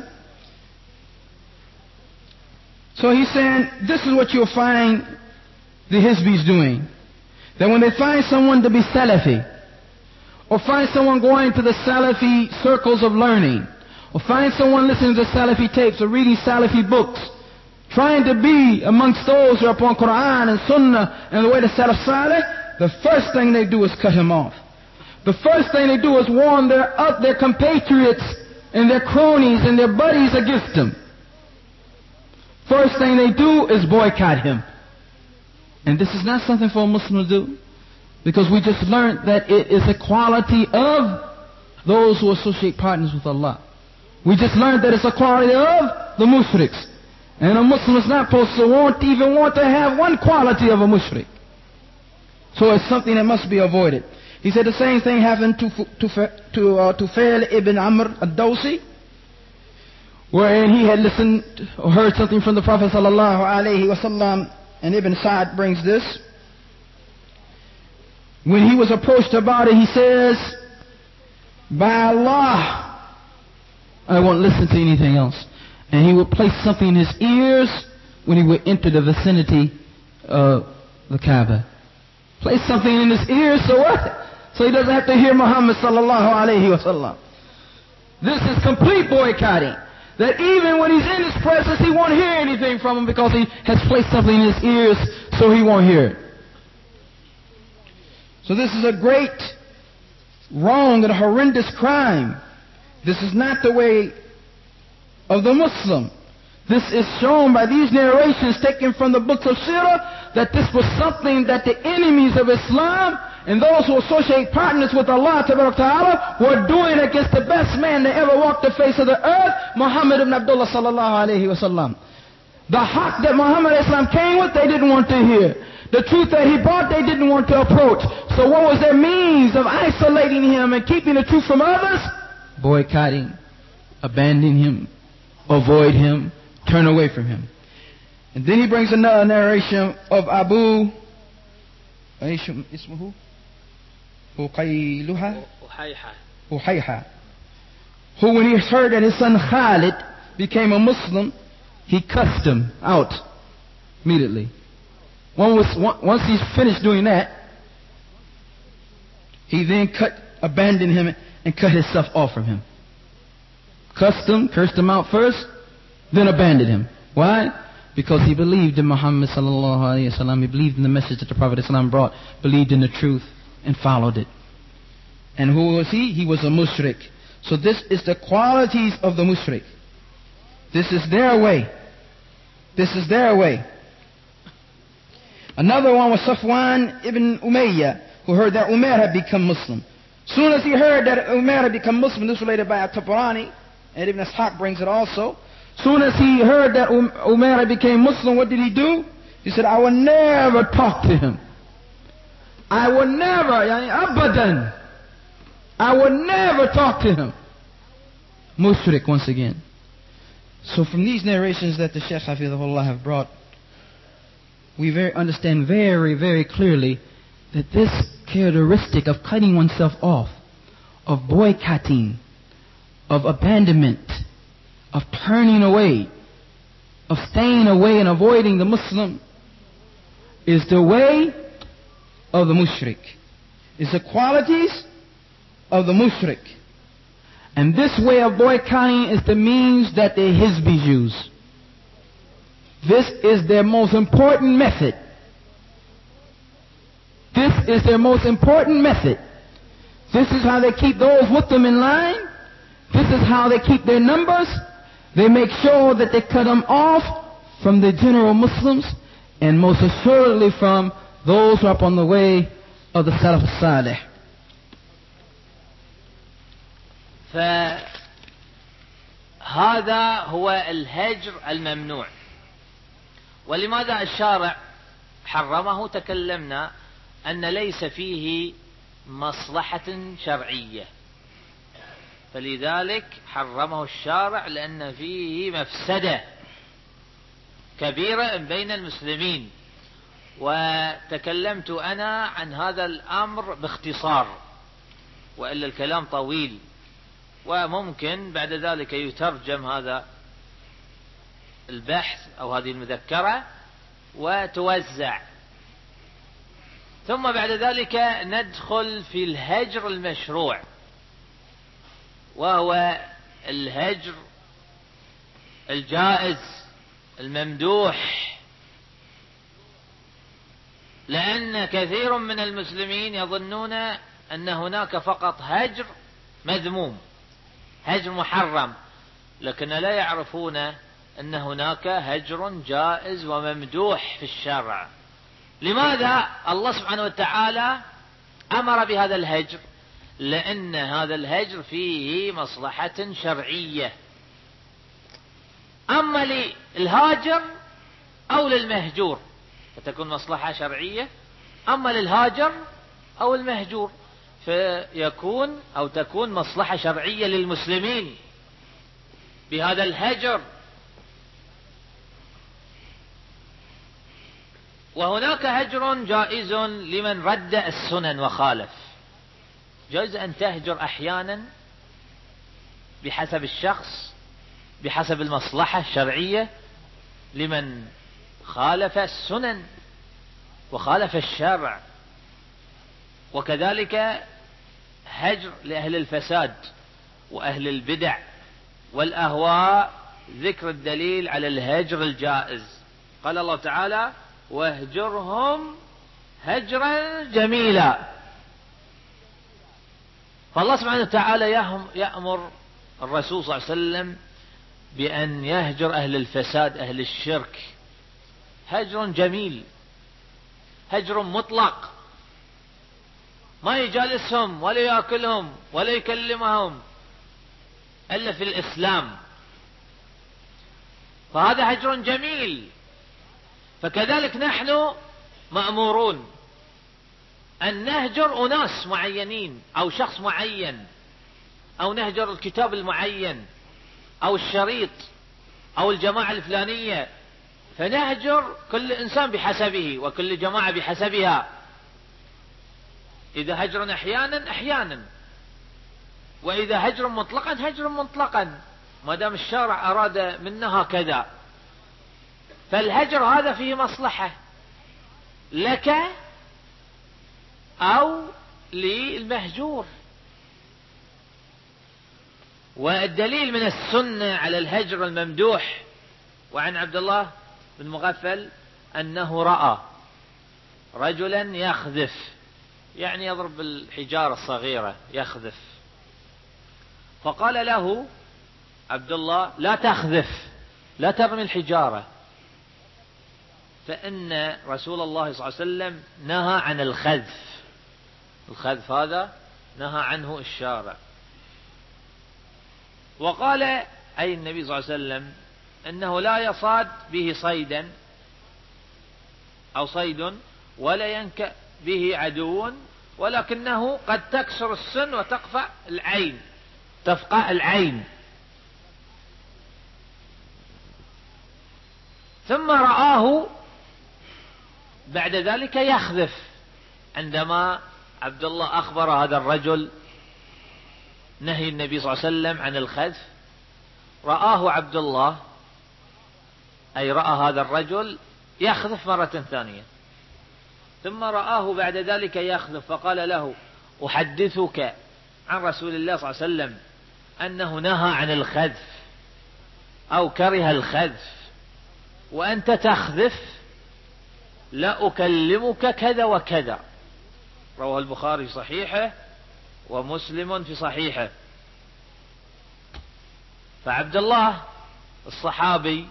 So he's saying, this is what you'll find the Hizbis doing. That when they find someone to be Salafi, or find someone going to the Salafi circles of learning, or find someone listening to Salafi tapes or reading Salafi books, trying to be amongst those who are upon Quran and Sunnah and the way the Salaf Salih, the first thing they do is cut him off. The first thing they do is warn their, uh, their compatriots and their cronies and their buddies against him. First thing they do is boycott him. And this is not something for a Muslim to do, because we just learned that it is a quality of those who associate partners with Allah. We just learned that it's a quality of the mushriks. And a Muslim is not supposed to want, even want to have one quality of a mushrik. So it's something that must be avoided. He said the same thing happened to to to uh, Tufail ibn Amr ad-Dawsi, wherein he had listened or heard something from the Prophet sallallahu alaihi wasallam, and Ibn Sa'd brings this. When he was approached about it, he says, by Allah, I won't listen to anything else. And he would place something in his ears when he would enter the vicinity of the Kaaba. Place something in his ears, so what? So he doesn't have to hear Muhammad sallallahu alaihi wasallam. This is complete boycotting. that even when he's in his presence, he won't hear anything from him because he has placed something in his ears so he won't hear it. So this is a great wrong and a horrendous crime. This is not the way of the Muslim. This is shown by these narrations taken from the books of Sirah, that this was something that the enemies of Islam and those who associate partners with Allah Ta'ala were doing against the best man that ever walked the face of the earth, Muhammad ibn Abdullah sallallahu alayhi wasallam. The haqq that Muhammad Islam came with, they didn't want to hear. The truth that he brought, they didn't want to approach. So what was their means of isolating him and keeping the truth from others? Boycotting, abandoning him, avoid him, turn away from him. And then he brings another narration of Abu Ismuhu Uqayluha Uhayha, who when he heard that his son Khalid became a Muslim, he cussed him out immediately. Once he's finished doing that, he then cut, abandoned him and cut himself off from him. Cussed him, cursed him out first, then abandoned him. Why? Because he believed in Muhammad sallallahu alaihi wasallam. He believed in the message that the Prophet Islam brought, believed in the truth, and followed it. And who was he? He was a mushrik. So this is the qualities of the mushrik. This is their way. This is their way. Another one was Safwan ibn Umayyah, who heard that Umar had become Muslim. Soon as he heard that Umar had become Muslim, this is related by At-Tabarani, and Ibn Ishaq brings it also. Soon as he heard that Umar had became Muslim, what did he do? He said, I will never talk to him. I will never, yani abadan. I will never talk to him. Mushrik once again. So from these narrations that the Shaykh Hafidhahullah have brought, we very understand very, very clearly that this characteristic of cutting oneself off, of boycotting, of abandonment, of turning away, of staying away and avoiding the Muslim, is the way of the mushrik. Is the qualities of the mushrik. And this way of boycotting is the means that the Hizbis use. This is their most important method. This is their most important method. This is how they keep those with them in line. This is how they keep their numbers. They make sure that they cut them off from the general Muslims, and most assuredly from those who are upon the way of the Salaf al-Salih. فهذا هو الهجر الممنوع. ولماذا الشارع حرمه؟ تكلمنا أن ليس فيه مصلحة شرعية، فلذلك حرمه الشارع، لأن فيه مفسدة كبيرة بين المسلمين. وتكلمت أنا عن هذا الأمر باختصار، وإلا الكلام طويل، وممكن بعد ذلك يترجم هذا البحث أو هذه المذكرة وتوزع. ثم بعد ذلك ندخل في الهجر المشروع، وهو الهجر الجائز الممدوح. لأن كثير من المسلمين يظنون أن هناك فقط هجر مذموم، هجر محرم، لكن لا يعرفون أن هناك هجر جائز وممدوح في الشرع. لماذا الله سبحانه وتعالى أمر بهذا الهجر؟ لأن هذا الهجر فيه مصلحة شرعية. أما للهاجر أو للمهجور فتكون مصلحة شرعية، أما للهاجر أو المهجور فيكون أو تكون مصلحة شرعية للمسلمين بهذا الهجر. وهناك هجر جائز لمن رد السنن وخالف. جائز أن تهجر أحيانا بحسب الشخص، بحسب المصلحة الشرعية، لمن خالف السنن وخالف الشرع. وكذلك هجر لأهل الفساد وأهل البدع والأهواء ذكر الدليل على الهجر الجائز. قال الله تعالى واهجرهم هجرا جميلا. فالله سبحانه وتعالى يأمر الرسول صلى الله عليه وسلم بأن يهجر أهل الفساد أهل الشرك هجر جميل، هجر مطلق، ما يجالسهم ولا يأكلهم ولا يكلمهم إلا في الإسلام، فهذا هجر جميل. فكذلك نحن مأمورون أن نهجر أناس معينين أو شخص معين، أو نهجر الكتاب المعين أو الشريط أو الجماعة الفلانية، فنهجر كل إنسان بحسبه وكل جماعة بحسبها. إذا هجر أحيانا أحيانا، وإذا هجر مطلقا هجر مطلقا، ما دام الشارع أراد منا هكذا. فالهجر هذا فيه مصلحة لك أو للمهجور. والدليل من السنة على الهجر الممدوح، وعن عبد الله بن مغفل أنه رأى رجلا يخذف، يعني يضرب الحجارة الصغيرة يخذف، فقال له عبد الله لا تخذف، لا ترمي الحجارة، فإن رسول الله صلى الله عليه وسلم نهى عن الخذف. الخذف هذا نهى عنه الشارع. وقال أي النبي صلى الله عليه وسلم أنه لا يصاد به صيدا أو صيد ولا ينكأ به عدو، ولكنه قد تكسر السن وتقفع العين، تفقع العين. ثم رآه بعد ذلك يخذف، عندما عبد الله أخبر هذا الرجل نهي النبي صلى الله عليه وسلم عن الخذف، رآه عبد الله أي رأى هذا الرجل يخذف مرة ثانية، ثم رآه بعد ذلك يخذف، فقال له أحدثك عن رسول الله صلى الله عليه وسلم أنه نهى عن الخذف أو كره الخذف وأنت تخذف، لا أكلمك كذا وكذا. رواه البخاري في صحيحه ومسلم في صحيحه. فعبد الله الصحابي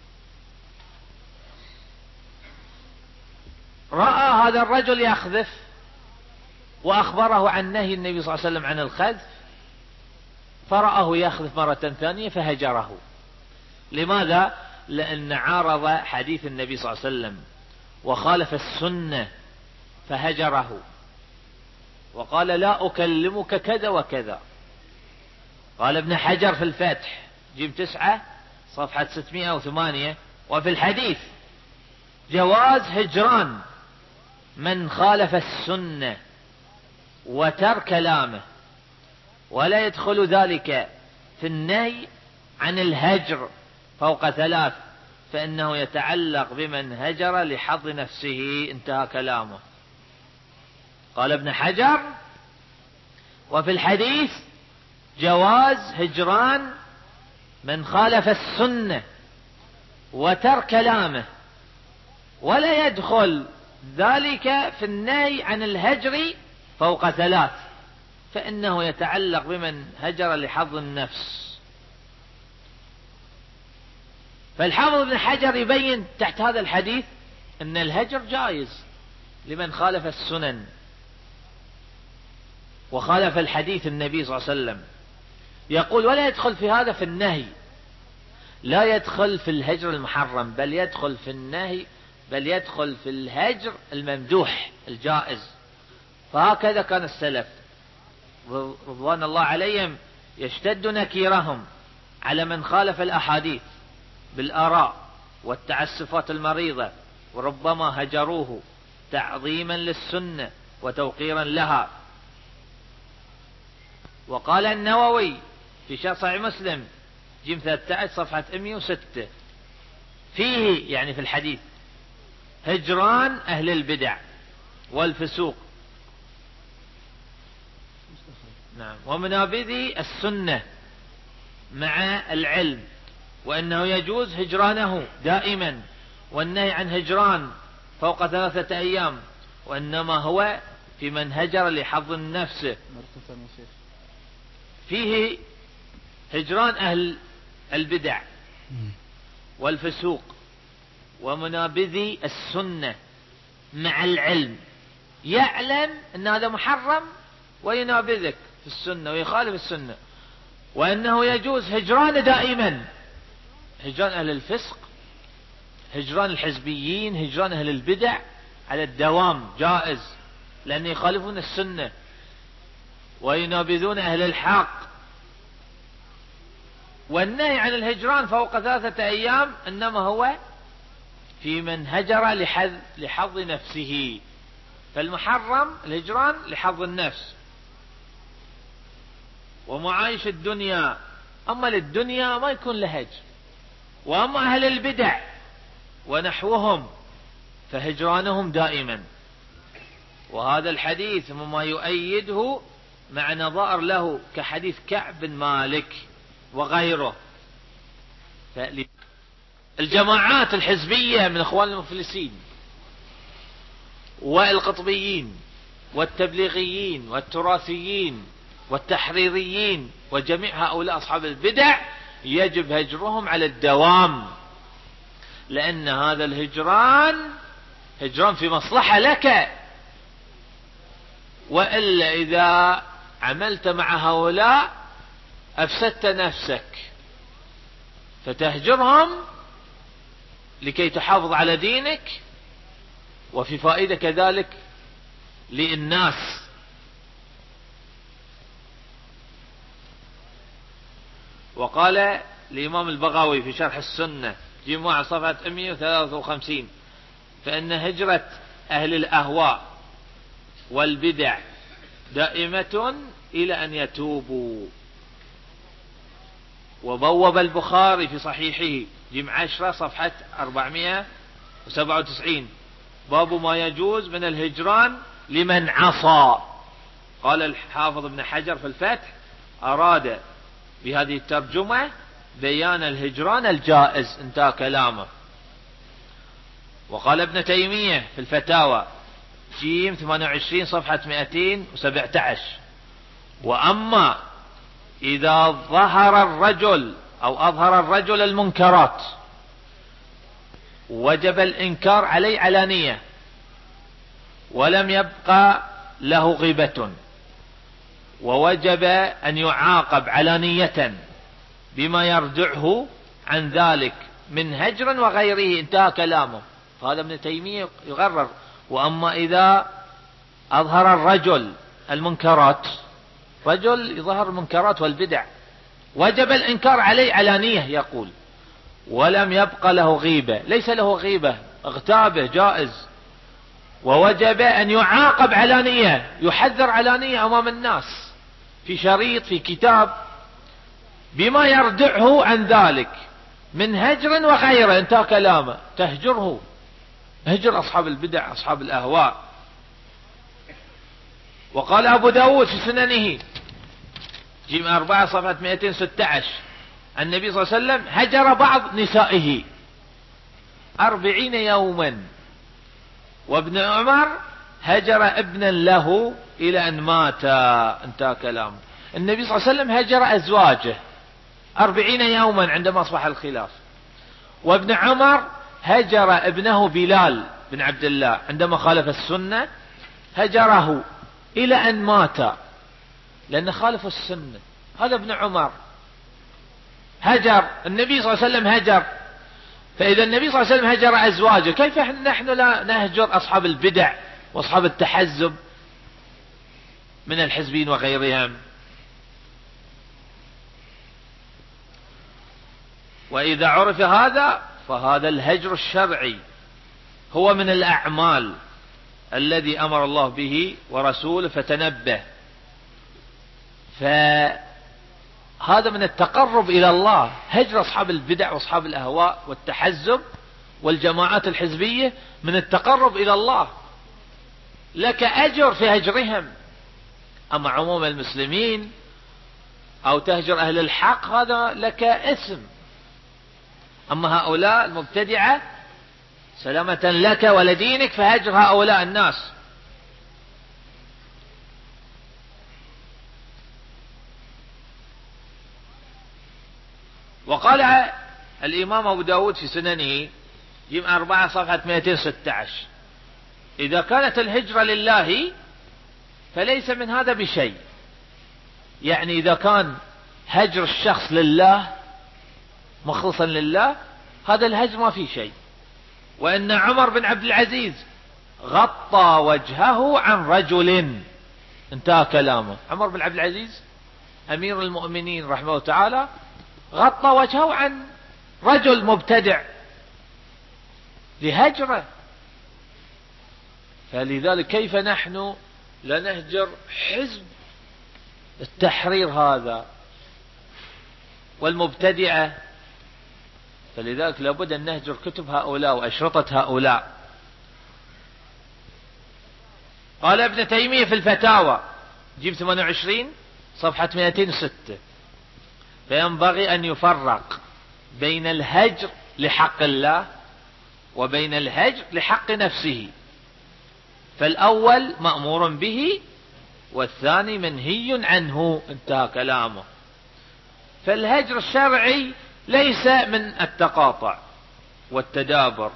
رأى هذا الرجل يخذف وأخبره عن نهي النبي صلى الله عليه وسلم عن الخذف، فرآه يخذف مرة ثانية فهجره. لماذا؟ لأن عارض حديث النبي صلى الله عليه وسلم وخالف السنة فهجره، وقال لا أكلمك كذا وكذا. قال ابن حجر في الفتح جيم تسعة صفحة ستمائة وثمانية: وفي الحديث جواز هجران من خالف السنة وترك كلامه، ولا يدخل ذلك في النهي عن الهجر فوق ثلاث، فإنه يتعلق بمن هجر لحظ نفسه. انتهى كلامه. قال ابن حجر: وفي الحديث جواز هجران من خالف السنة وترك كلامه، ولا يدخل ذلك في النهي عن الهجر فوق ثلاث، فإنه يتعلق بمن هجر لحظ النفس. فالحافظ ابن حجر يبين تحت هذا الحديث أن الهجر جائز لمن خالف السنن وخالف الحديث النبي صلى الله عليه وسلم. يقول: ولا يدخل في هذا في النهي، لا يدخل في الهجر المحرم، بل يدخل في النهي، بل يدخل في الهجر الممدوح الجائز. فهكذا كان السلف رضوان الله عليهم يشتد نكيرهم على من خالف الأحاديث بالآراء والتعسفات المريضة، وربما هجروه تعظيما للسنة وتوقيرا لها. وقال النووي في شرح صحيح مسلم جيم ثلاثة عشر صفحة مئة وستة: فيه يعني في الحديث هجران أهل البدع والفسوق، نعم، ومنابذي السنة مع العلم وأنه يجوز هجرانه دائما، والنهي عن هجران فوق ثلاثة أيام، وإنما هو في من هجر لحظ النفس. فيه هجران أهل البدع والفسوق ومنابذي السنة مع العلم، يعلم أن هذا محرم وينابذك في السنة ويخالف السنة، وأنه يجوز هجران دائما، هجران أهل الفسق، هجران الحزبيين، هجران أهل البدع على الدوام جائز، لأن يخالفون السنة وينابذون أهل الحق. والنهي عن الهجران فوق ثلاثة أيام إنما هو في من هجر لحظ, لحظ نفسه، فالمحرم الهجران لحظ النفس ومعايش الدنيا، أما للدنيا ما يكون لهجر. وأما أهل البدع ونحوهم فهجرانهم دائما. وهذا الحديث مما يؤيده مع نظائر له كحديث كعب بن مالك وغيره. الجماعات الحزبية من اخوان المفلسين والقطبيين والتبليغيين والتراثيين والتحريريين وجميع هؤلاء أصحاب البدع يجب هجرهم على الدوام، لأن هذا الهجران هجران في مصلحة لك، وإلا إذا عملت مع هؤلاء أفسدت نفسك، فتهجرهم لكي تحافظ على دينك، وفي فائدة كذلك للناس. وقال الإمام البغوي في شرح السنة جماعة صفحة مئة وثلاثة وخمسين: فإن هجرة أهل الأهواء والبدع دائمة إلى أن يتوبوا. وبوب البخاري في صحيحه جمع عشرة صفحة أربعمائة وسبعة وتسعين: باب ما يجوز من الهجران لمن عصى. قال الحافظ ابن حجر في الفتح: أراد بهذه الترجمة بيان الهجران الجائز، انتهى كلامه. وقال ابن تيمية في الفتاوى جيم ثمانية وعشرين صفحة مئتين وسبعة عشر: وأما إذا ظهر الرجل أو أظهر الرجل المنكرات وجب الإنكار عليه علانية ولم يبقى له غيبة، ووجب أن يعاقب علانية بما يردعه عن ذلك من هجر وغيره، انتهى كلامه. فهذا ابن تيمية يغرر: وأما إذا أظهر الرجل المنكرات، رجل يظهر المنكرات والبدع، وجب الإنكار عليه علانية، يقول ولم يبقى له غيبة، ليس له غيبة، اغتابه جائز، ووجب أن يعاقب علانية، يحذر علانية أمام الناس في شريط في كتاب بما يردعه عن ذلك من هجر وغيره، انتهى كلامه. تهجره، هجر أصحاب البدع أصحاب الأهواء. وقال أبو داود في سننه جيم أربعة صفحة مئتين وستة عشر: النبي صلى الله عليه وسلم هجر بعض نسائه أربعين يوما. وابن عمر هجر ابنا له إلى أن مات، انتهى كلامه. النبي صلى الله عليه وسلم هجر أزواجه أربعين يوما عندما أصبح الخلاف. وابن عمر هجر ابنه بلال بن عبد الله عندما خالف السنة، هجره إلى أن مات لأن خالف السنة. هذا ابن عمر هجر، النبي صلى الله عليه وسلم هجر. فإذا النبي صلى الله عليه وسلم هجر أزواجه، كيف نحن لا نهجر أصحاب البدع وأصحاب التحزب من الحزبين وغيرهم؟ وإذا عرف هذا فهذا الهجر الشرعي هو من الأعمال الذي أمر الله به ورسوله، فتنبه. فهذا من التقرب إلى الله، هجر أصحاب البدع وأصحاب الأهواء والتحزب والجماعات الحزبية من التقرب إلى الله، لك أجر في هجرهم. أما عموم المسلمين أو تهجر أهل الحق هذا لك إثم، أما هؤلاء المبتدعة سلامة لك ولدينك فهجر هؤلاء الناس. وقال الإمام أبو داود في سننه جيم أربعة صفحة مئتين وستة عشر: إذا كانت الهجرة لله فليس من هذا بشيء. يعني إذا كان هجر الشخص لله مخلصا لله هذا الهجر ما فيه شيء. وإن عمر بن عبد العزيز غطى وجهه عن رجل، انتهى كلامه. عمر بن عبد العزيز أمير المؤمنين رحمه الله تعالى غطى وجهه عن رجل مبتدع لهجره. فلذلك كيف نحن لا نهجر حزب التحرير هذا والمبتدعة؟ فلذلك لابد أن نهجر كتب هؤلاء وأشرطة هؤلاء. قال ابن تيمية في الفتاوى جيب ثمانية وعشرين صفحة مئتين وستة: فينبغي أن يفرق بين الهجر لحق الله وبين الهجر لحق نفسه، فالأول مأمور به والثاني منهي عنه، انتهى كلامه. فالهجر الشرعي ليس من التقاطع والتدابر.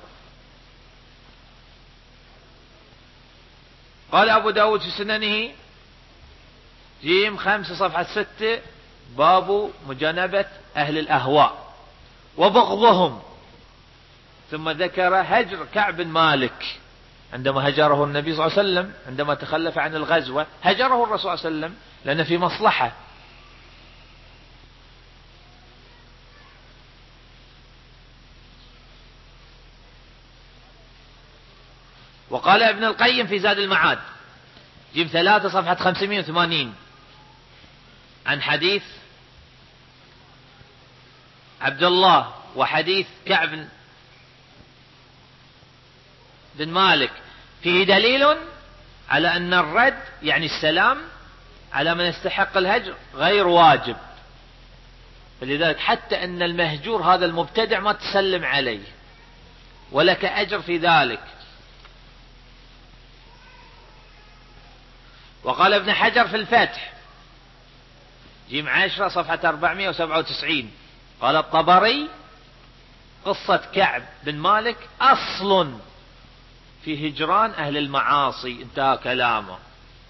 قال أبو داود في سننه جيم خمسة صفحة ستة: باب مجانبة أهل الأهواء وبغضهم. ثم ذكر هجر كعب بن مالك عندما هجره النبي صلى الله عليه وسلم عندما تخلف عن الغزوة، هجره الرسول صلى الله عليه وسلم لأن في مصلحة. وقال ابن القيم في زاد المعاد جيم ثلاثة صفحة خمسمائة وثمانين عن حديث عبد الله وحديث كعب بن مالك فيه دليل على أن الرد يعني السلام على من يستحق الهجر غير واجب. فلذلك حتى أن المهجور هذا المبتدع ما تسلم عليه ولك أجر في ذلك. وقال ابن حجر في الفتح جيم عشرة صفحة أربعمائة وسبعة وتسعين: قال الطبري: قصة كعب بن مالك أصل في هجران أهل المعاصي، انتهى كلامه.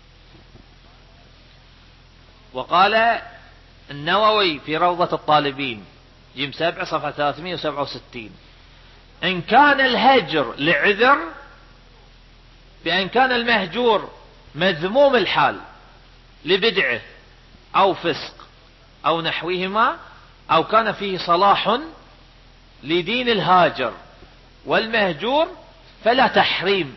وقال النووي في روضة الطالبين جيم سبعة صفحة ثلاثمائة وسبعة وستين: إن كان الهجر لعذر بأن كان المهجور مذموم الحال لبدعه أو فسق أو نحوهما، أو كان فيه صلاح لدين الهاجر والمهجور، فلا تحريم.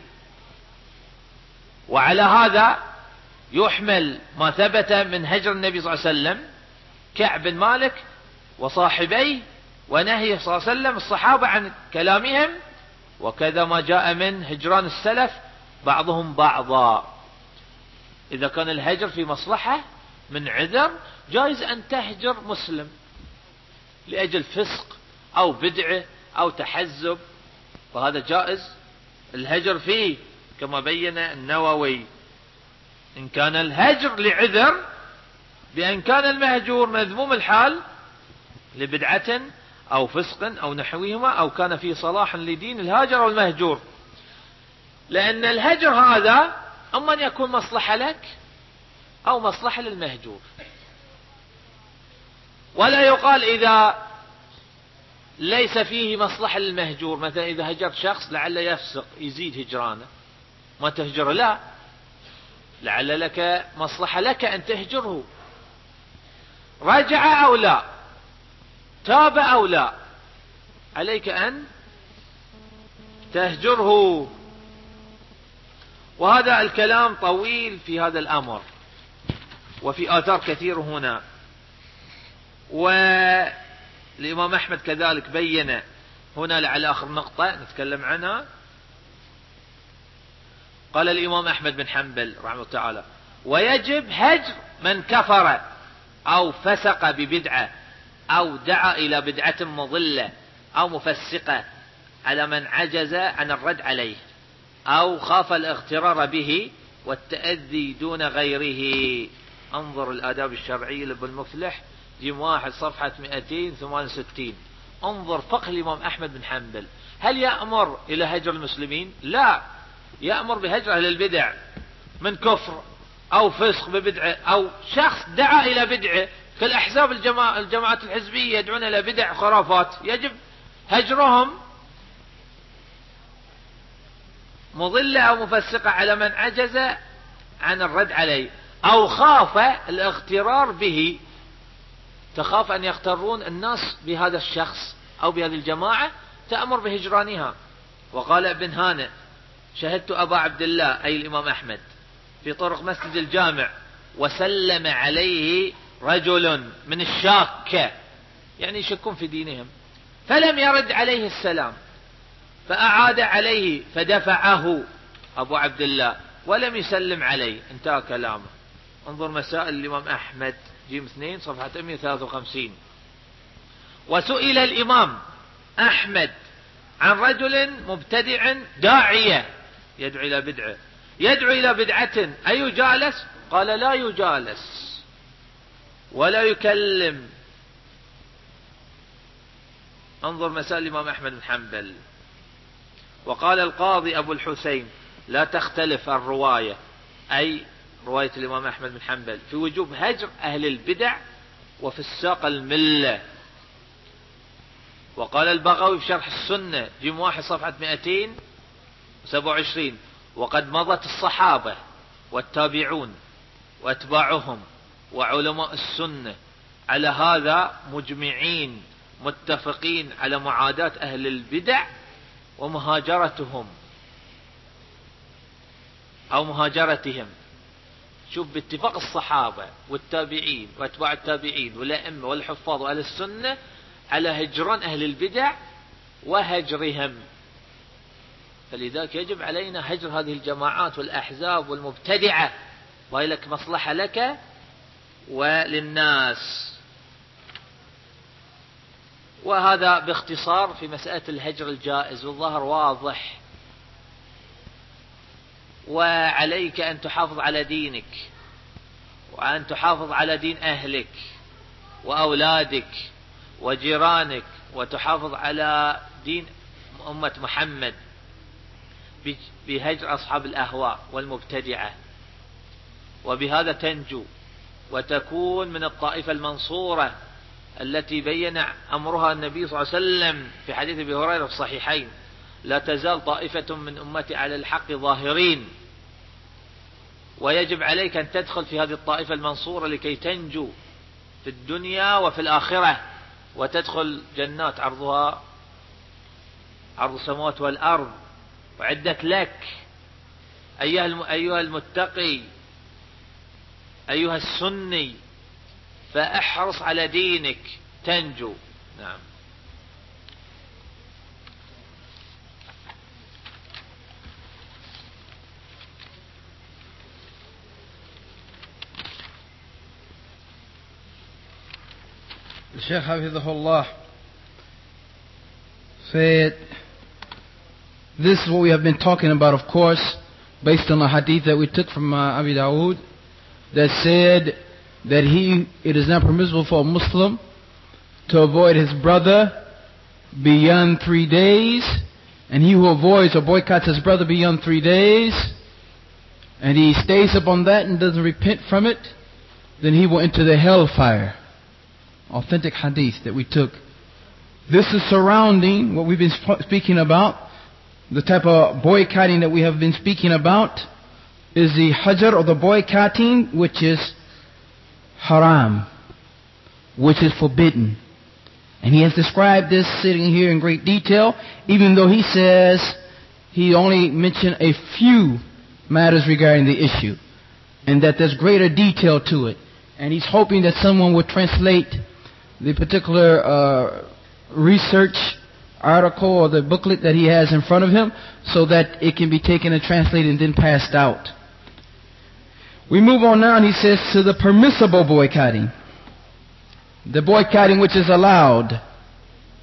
وعلى هذا يحمل ما ثبت من هجر النبي صلى الله عليه وسلم كعب بن مالك وصاحبيه ونهيه صلى الله عليه وسلم الصحابة عن كلامهم، وكذا ما جاء من هجران السلف بعضهم بعضا. إذا كان الهجر في مصلحة من عذر جائز أن تهجر مسلم لأجل فسق أو بدعة أو تحزب، فهذا جائز الهجر فيه كما بين النووي. إن كان الهجر لعذر بأن كان المهجور مذموم الحال لبدعة أو فسق أو نحوهما، أو كان فيه صلاح لدين الهاجر والمهجور. لأن الهجر هذا أما أن يكون مصلحة لك أو مصلحة للمهجور. ولا يقال إذا ليس فيه مصلحة للمهجور، مثلا إذا هجرت شخص لعل يفسق يزيد هجرانه ما تهجر، لا، لعل لك مصلحة لك أن تهجره، رجع أو لا، تاب أو لا، عليك أن تهجره. وهذا الكلام طويل في هذا الأمر وفي آثار كثير هنا. والإمام أحمد كذلك بين هنا لعل آخر نقطة نتكلم عنها. قال الإمام أحمد بن حنبل رحمه الله تعالى: ويجب هجر من كفر أو فسق ببدعة أو دعا إلى بدعة مضلة أو مفسقة على من عجز عن الرد عليه أو خاف الاغترار به والتأذي دون غيره. انظر الآداب الشرعية لابن مفلح جيم واحد صفحة مئتين وثمانية وستين. انظر فقه الإمام أحمد بن حنبل. هل يأمر إلى هجر المسلمين؟ لا، يأمر بهجر أهل البدع من كفر أو فسق ببدعة أو شخص دعا إلى بدعة كالأحزاب الجماعة الجماعات الحزبية يدعون إلى بدع خرافات، يجب هجرهم مضلة أو مفسقة على من عجز عن الرد عليه أو خاف الاغترار به، تخاف أن يغترون الناس بهذا الشخص أو بهذه الجماعة، تأمر بهجرانها. وقال ابن هانئ: شهدت أبا عبد الله أي الإمام أحمد في طرق مسجد الجامع وسلم عليه رجل من الشاكة، يعني يشكون في دينهم، فلم يرد عليه السلام، فأعاد عليه فدفعه أبو عبد الله ولم يسلم عليه، انتهى كلامه. انظر مسائل الإمام أحمد جيم اثنين صفحة مئة وثلاثة وخمسين. وسئل الإمام أحمد عن رجل مبتدع داعية يدعو إلى بدعة يدعو إلى بدعة أيجالس؟ قال: لا يجالس ولا يكلم. انظر مسائل الإمام أحمد بن حنبل. وقال القاضي أبو الحسين: لا تختلف الرواية، أي رواية الإمام أحمد بن حنبل، في وجوب هجر أهل البدع وفي الساق الملة. وقال البغوي في شرح السنة جيم واحد صفحة مئتين وسبعة وعشرين: وقد مضت الصحابة والتابعون واتباعهم وعلماء السنة على هذا مجمعين متفقين على معاداة أهل البدع ومهاجرتهم أو مهاجرتهم. شوف، باتفاق الصحابة والتابعين واتباع التابعين والأئمة والحفاظ وأهل السنة على هجران أهل البدع وهجرهم، فلذلك يجب علينا هجر هذه الجماعات والأحزاب والمبتدعة، وهي لك مصلحة لك وللناس. وهذا باختصار في مسألة الهجر الجائز، والظهر واضح. وعليك أن تحافظ على دينك وأن تحافظ على دين أهلك وأولادك وجيرانك، وتحافظ على دين أمة محمد بهجر أصحاب الأهواء والمبتدعة، وبهذا تنجو وتكون من الطائفة المنصورة التي بين أمرها النبي صلى الله عليه وسلم في حديث أبي هريرة في الصحيحين: لا تزال طائفة من أمتي على الحق ظاهرين. ويجب عليك أن تدخل في هذه الطائفة المنصورة لكي تنجو في الدنيا وفي الآخرة، وتدخل جنات عرضها عرض السماوات والأرض، وعدت لك أيها المتقي أيها السني، فاحرص على دينك تنجو. نعم. The Shaykh Hafidhahullah said, this is what we have been talking about, of course, based on a hadith that we took from uh, Abi Dawood, that said that he, it is not permissible for a Muslim to avoid his brother beyond three days, and he who avoids or boycotts his brother beyond three days, and he stays upon that and doesn't repent from it, then he will enter the hellfire. Authentic hadith that we took. This is surrounding what we've been sp- speaking about. The type of boycotting that we have been speaking about is the hajar, or the boycotting, which is haram, which is forbidden. And he has described this sitting here in great detail, even though he says he only mentioned a few matters regarding the issue, and that there's greater detail to it. And he's hoping that someone would translate the particular uh, research article or the booklet that he has in front of him, so that it can be taken and translated and then passed out. We move on now, and he says, to the permissible boycotting. The boycotting which is allowed.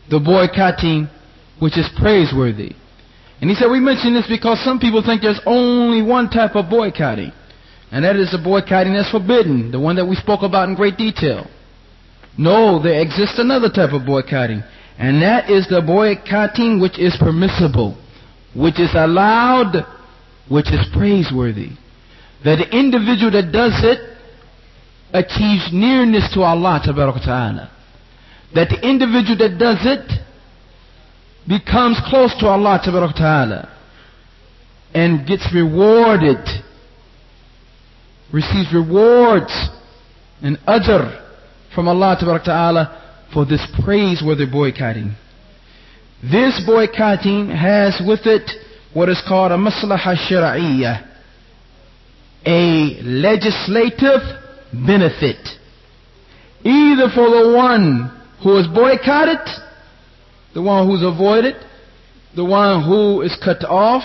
the boycotting which is praiseworthy. And he said, we mention this because some people think there's only one type of boycotting, and that is the boycotting that's forbidden, the one that we spoke about in great detail. No, there exists another type of boycotting, and that is the boycotting which is permissible, which is allowed, which is praiseworthy. That the individual that does it achieves nearness to Allah Ta'ala. That the individual that does it becomes close to Allah Ta'ala and gets rewarded, receives rewards and ajr from Allah Ta'ala for this praiseworthy boycotting. This boycotting has with it what is called a maslaha shar'iyyah, a legislative benefit, either for the one who is boycotted, the one who's avoided, the one who is cut off,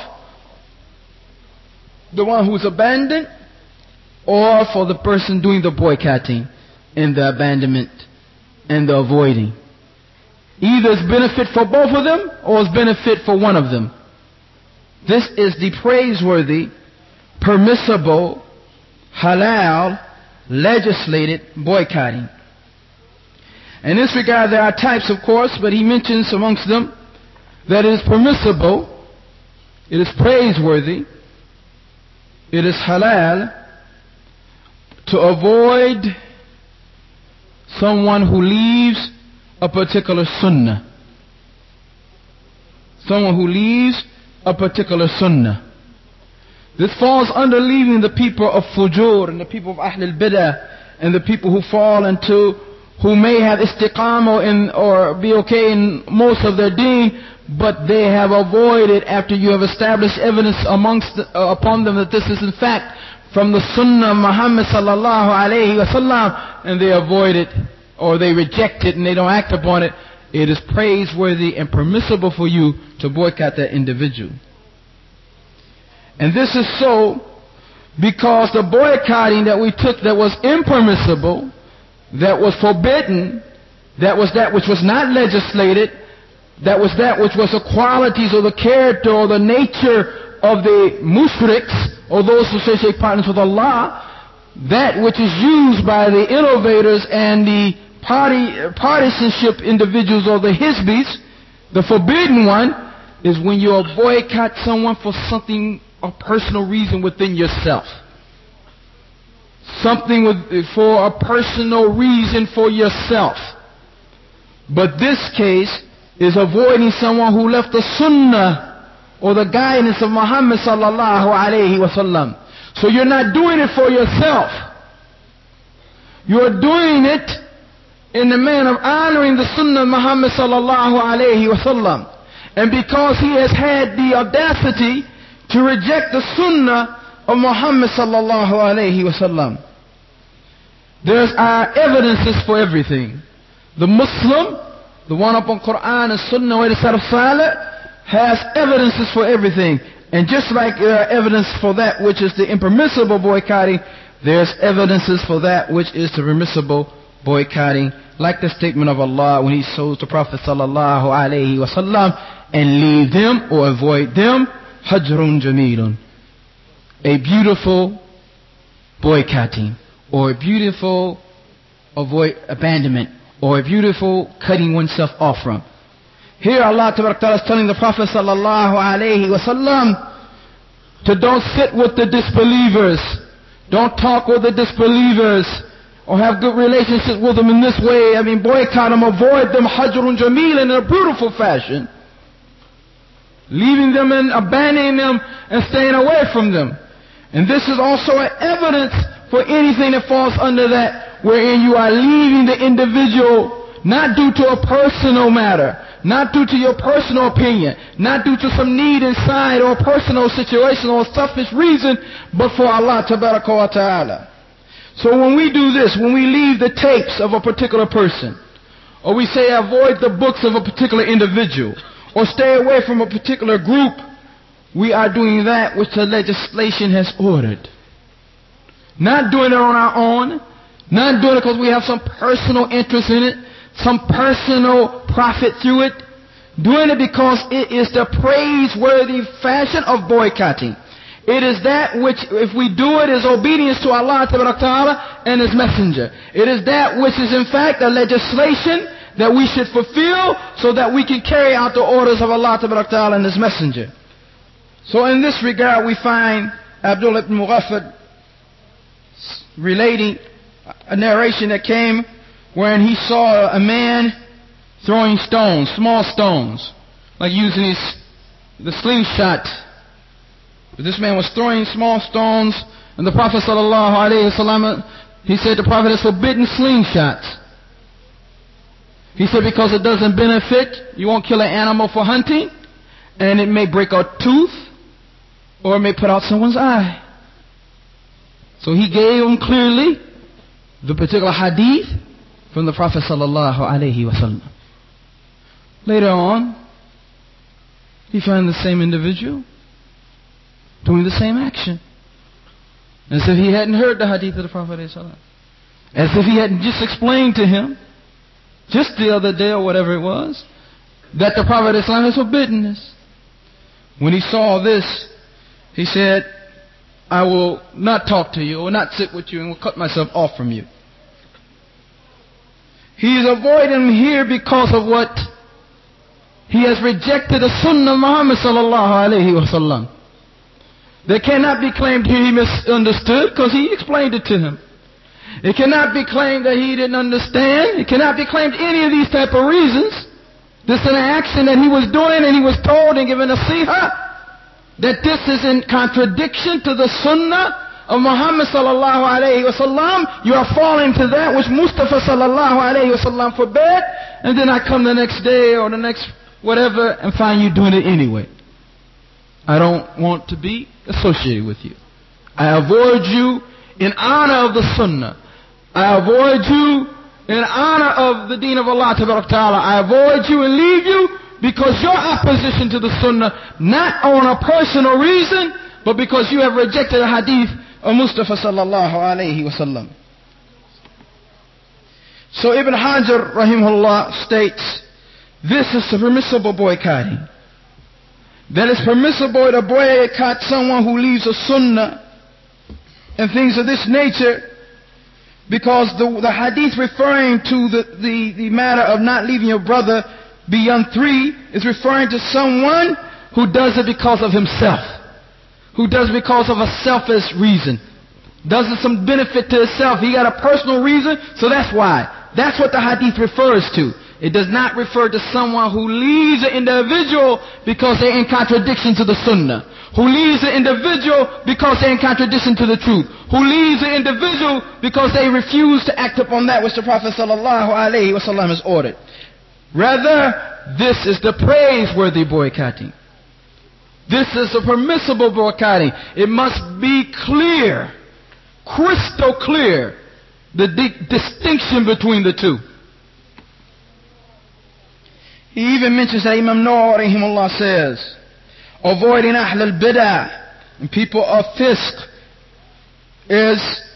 the one who's abandoned, or for the person doing the boycotting and the abandonment and the avoiding. Either it's benefit for both of them or it's benefit for one of them. This is the praiseworthy, permissible, halal, legislated boycotting. In this regard, there are types, of course, but he mentions amongst them that it is permissible, it is praiseworthy, it is halal to avoid someone who leaves a particular sunnah. Someone who leaves a particular sunnah. This falls under leaving the people of fujur and the people of ahl al-bidah and the people who fall into, who may have istiqamah in, or be okay in most of their deen, but they have avoided after you have established evidence amongst uh, upon them that this is in fact from the sunnah of Muhammad sallallahu alayhi wa sallam, and they avoid it or they reject it and they don't act upon it. It is praiseworthy and permissible for you to boycott that individual. And this is so because the boycotting that we took that was impermissible, that was forbidden, that was that which was not legislated, that was that which was the qualities or the character or the nature of the mushriks, or those who say they partners with Allah, that which is used by the innovators and the party partisanship individuals or the hizbis, the forbidden one is when you boycott someone for something, a personal reason within yourself. Something with, for a personal reason for yourself. But this case is avoiding someone who left the sunnah or the guidance of Muhammad sallallahu alayhi wa sallam. So you're not doing it for yourself. You're doing it in the manner of honoring the sunnah of Muhammad sallallahu alayhi wa sallam. And because he has had the audacity to reject the sunnah of Muhammad sallallahu alayhi wa sallam. There's our evidences for everything. The Muslim, the one upon Quran and Sunnah wa Salaf Salih, has evidences for everything. And just like there are evidence for that which is the impermissible boycotting, there's evidences for that which is the permissible boycotting. Like the statement of Allah when he shows the Prophet sallallahu alayhi wa sallam, and leave them or avoid them, hajrun jamilun, a beautiful boycotting, or a beautiful avoid abandonment, or a beautiful cutting oneself off from. Here Allah Ta'ala is telling the Prophet sallallahu alayhi wa sallam to don't sit with the disbelievers, don't talk with the disbelievers, or have good relationships with them in this way. I mean, boycott them, avoid them, hajrun jamil, in a beautiful fashion, leaving them and abandoning them and staying away from them. And this is also an evidence for anything that falls under that, wherein you are leaving the individual not due to a personal matter, not due to your personal opinion, not due to some need inside or personal situation or selfish reason, but for Allah Tabaraka wa Ta'ala. So when we do this, when we leave the tapes of a particular person, or we say avoid the books of a particular individual, or stay away from a particular group, we are doing that which the legislation has ordered. Not doing it on our own, not doing it because we have some personal interest in it, some personal profit through it. Doing it because it is the praiseworthy fashion of boycotting. It is that which, if we do it, is obedience to Allah Ta'ala and His Messenger. It is that which is in fact a legislation that we should fulfill so that we can carry out the orders of Allah Ta'ala and His Messenger. So in this regard we find Abdullah ibn Mughaffal relating a narration that came wherein he saw a man throwing stones, small stones, like using his, the slingshot. But this man was throwing small stones, and the Prophet sallallahu alaihi wasallam, he said the Prophet has forbidden slingshots. He said because it doesn't benefit, you won't kill an animal for hunting, and it may break a tooth, or it may put out someone's eye. So he gave him clearly the particular hadith from the Prophet sallallahu alaihi wasallam. Later on, he found the same individual doing the same action, as if he hadn't heard the hadith of the Prophet ﷺ. As if he hadn't just explained to him, just the other day or whatever it was, that the Prophet ﷺ has forbidden this. When he saw this, he said, I will not talk to you, or not sit with you, and will cut myself off from you. He is avoiding here because of what he has rejected the Sunnah of Muhammad sallallahu alaihi wasallam. They cannot be claimed here he misunderstood because he explained it to him. It cannot be claimed that he didn't understand. It cannot be claimed any of these type of reasons. This is an action that he was doing and he was told and given a nasiha that this is in contradiction to the Sunnah of Muhammad sallallahu alaihi wasallam. You are falling to that which Mustafa sallallahu alaihi wasallam forbade, and then I come the next day or the next whatever and find you doing it anyway. I don't want to be associated with you. I avoid you in honor of the Sunnah. I avoid you in honor of the Deen of Allah Ta'ala. I avoid you and leave you because your opposition to the Sunnah, not on a personal reason, but because you have rejected the hadith of Mustafa sallallahu alayhi wa sallam. So Ibn Hajar rahimahullah states, this is permissible boycotting. That it's permissible to boycott someone who leaves a sunnah and things of this nature, because the, the hadith referring to the, the, the matter of not leaving your brother beyond three is referring to someone who does it because of himself, who does it because of a selfish reason, does it some benefit to himself. He got a personal reason, so that's why. That's what the hadith refers to. It does not refer to someone who leaves an individual because they're in contradiction to the Sunnah, who leaves an individual because they're in contradiction to the truth, who leaves an individual because they refuse to act upon that which the Prophet sallallahu alaihi wasallam has ordered. Rather, this is the praiseworthy boycotting. This is a permissible boycotting. It must be clear, crystal clear, the di- distinction between the two. He even mentions that Imam Nawawi rahimahullah says, avoiding ahl al-bid'ah and people of fisq is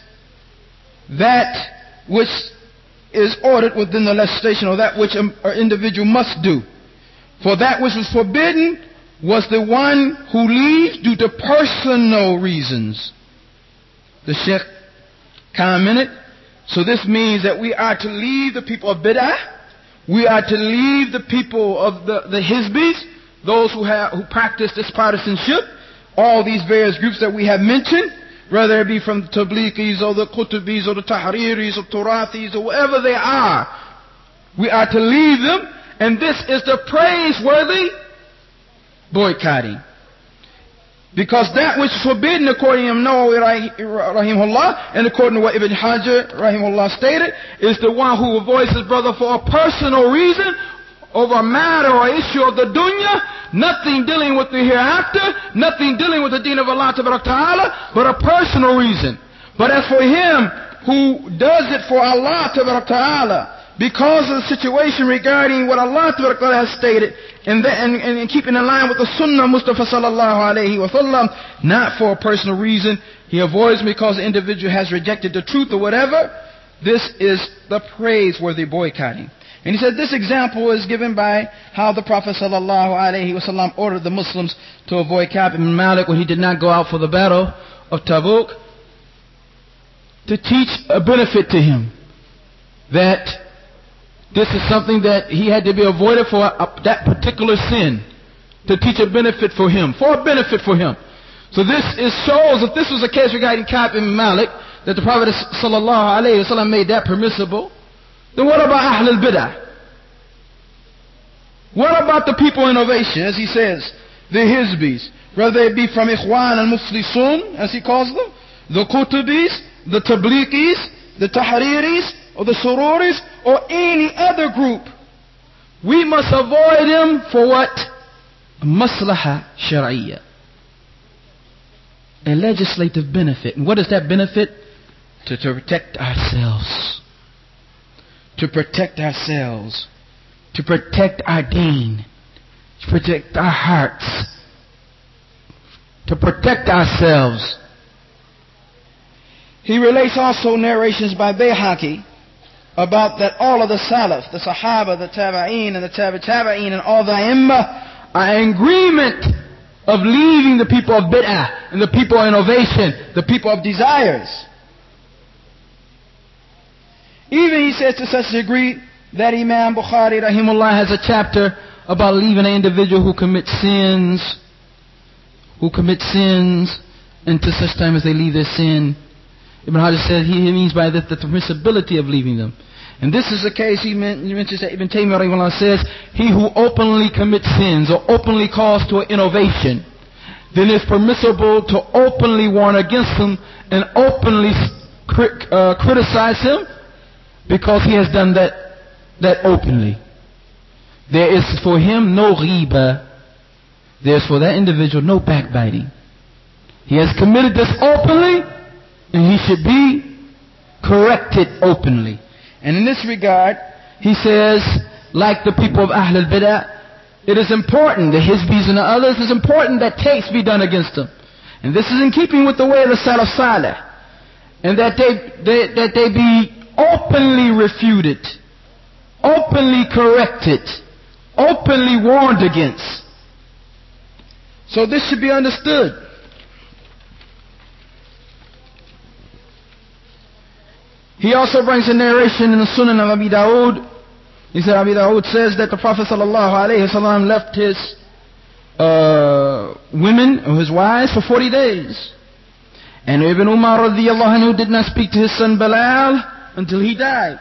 that which is ordered within the legislation, or that which an individual must do. For that which was forbidden was the one who leaves due to personal reasons. The Sheikh commented, so this means that we are to leave the people of bid'ah, we are to leave the people of the, the Hizbis, those who have who practice this partisanship, all these various groups that we have mentioned, whether it be from the Tabliqis or the Qutubis or the Tahriris or Turathis or whatever they are. We are to leave them, and this is the praiseworthy boycotting. Because that which is forbidden according to Imam Nawawi rahimahullah and according to what Ibn Hajar rahimahullah stated is the one who avoids his brother for a personal reason over a matter or issue of the dunya, nothing dealing with the hereafter, nothing dealing with the deen of Allah Ta'ala, but a personal reason. But as for him who does it for Allah Ta'ala, because of the situation regarding what Allah Ta'ala has stated, and, the, and, and keeping in line with the Sunnah Mustafa sallallahu alaihi wasallam, not for a personal reason, he avoids because the individual has rejected the truth or whatever. This is the praiseworthy boycotting. And he said this example is given by how the Prophet sallallahu alaihi wasallam ordered the Muslims to avoid Ka'b ibn Malik when he did not go out for the battle of Tabuk, to teach a benefit to him, that this is something that he had to be avoided for a, that particular sin, to teach a benefit for him, for a benefit for him. So this is shows if this was a case regarding Ka'b ibn Malik, that the Prophet sallallahu alaihi wasallam made that permissible, then what about Ahl al-Bid'ah? What about the people of innovation, as he says, the Hizbis, whether they be from Ikhwan al-Muflisun, as he calls them, the Qutubis, the Tabliqis, the Tahriris, or the Sururis, or any other group. We must avoid them for what? Maslaha Shari'ah. A legislative benefit. And what is that benefit? To, to protect ourselves. To protect ourselves. To protect our deen. To protect our hearts. To protect ourselves. He relates also narrations by Bayhaqi about that all of the Salaf, the Sahaba, the Tabi'een, and the Tabi' Tabi'een, and all the Imma are in agreement of leaving the people of Bid'ah and the people of innovation, the people of desires. Even he says to such a degree that Imam Bukhari rahimullah has a chapter about leaving an individual who commits sins, who commits sins, until such time as they leave their sin. Ibn Hajar said he means by this the permissibility of leaving them. And this is the case, he mentions that Ibn Taymiyyah rahimahullah says, he who openly commits sins or openly calls to an innovation, then it's permissible to openly warn against him and openly uh, criticize him, because he has done that, that openly. There is for him no ghiba. There is for that individual no backbiting. He has committed this openly, and he should be corrected openly. And in this regard, he says, like the people of Ahl al-Bid'ah, it is important, the Hizbis and the others, it is important that takes be done against them. And this is in keeping with the way of the Salaf Salih. And that they, they, that they be openly refuted, openly corrected, openly warned against. So this should be understood. He also brings a narration in the Sunan of Abi Dawood. He said, Abi Dawood says that the Prophet sallallahu alaihi wasallam left his uh, women or his wives for forty days. And Ibn Umar radiyallahu anhu did not speak to his son Bilal until he died.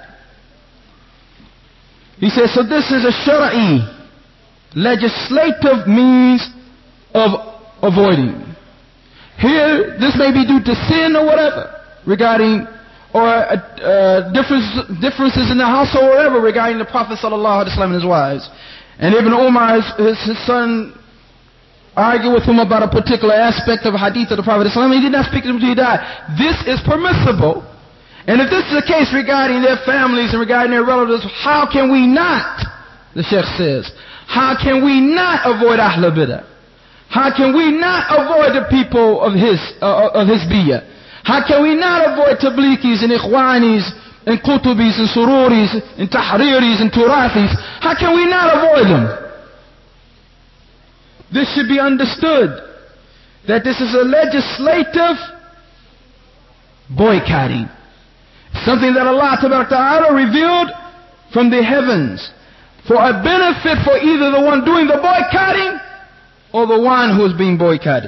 He says, so this is a shara'i, legislative means of avoiding. Here, this may be due to sin or whatever, regarding or uh, uh, difference, differences in the household or whatever regarding the Prophet sallallahu alaihi wasallam and his wives. And Ibn Umar, his, his son, argued with him about a particular aspect of a hadith of the Prophet sallallahu alaihi wasallam. He did not speak to him until he died. This is permissible. And if this is the case regarding their families and regarding their relatives, how can we not, the Sheikh says, how can we not avoid Ahl al-Bid'ah? How can we not avoid the people of his, uh, of his biyah? How can we not avoid Tabliqis and Ikhwanis and Qutubis and Sururis and Tahriris and Turathis? How can we not avoid them? This should be understood, that this is a legislative boycotting. Something that Allah Ta'ala revealed from the heavens for a benefit for either the one doing the boycotting or the one who is being boycotted.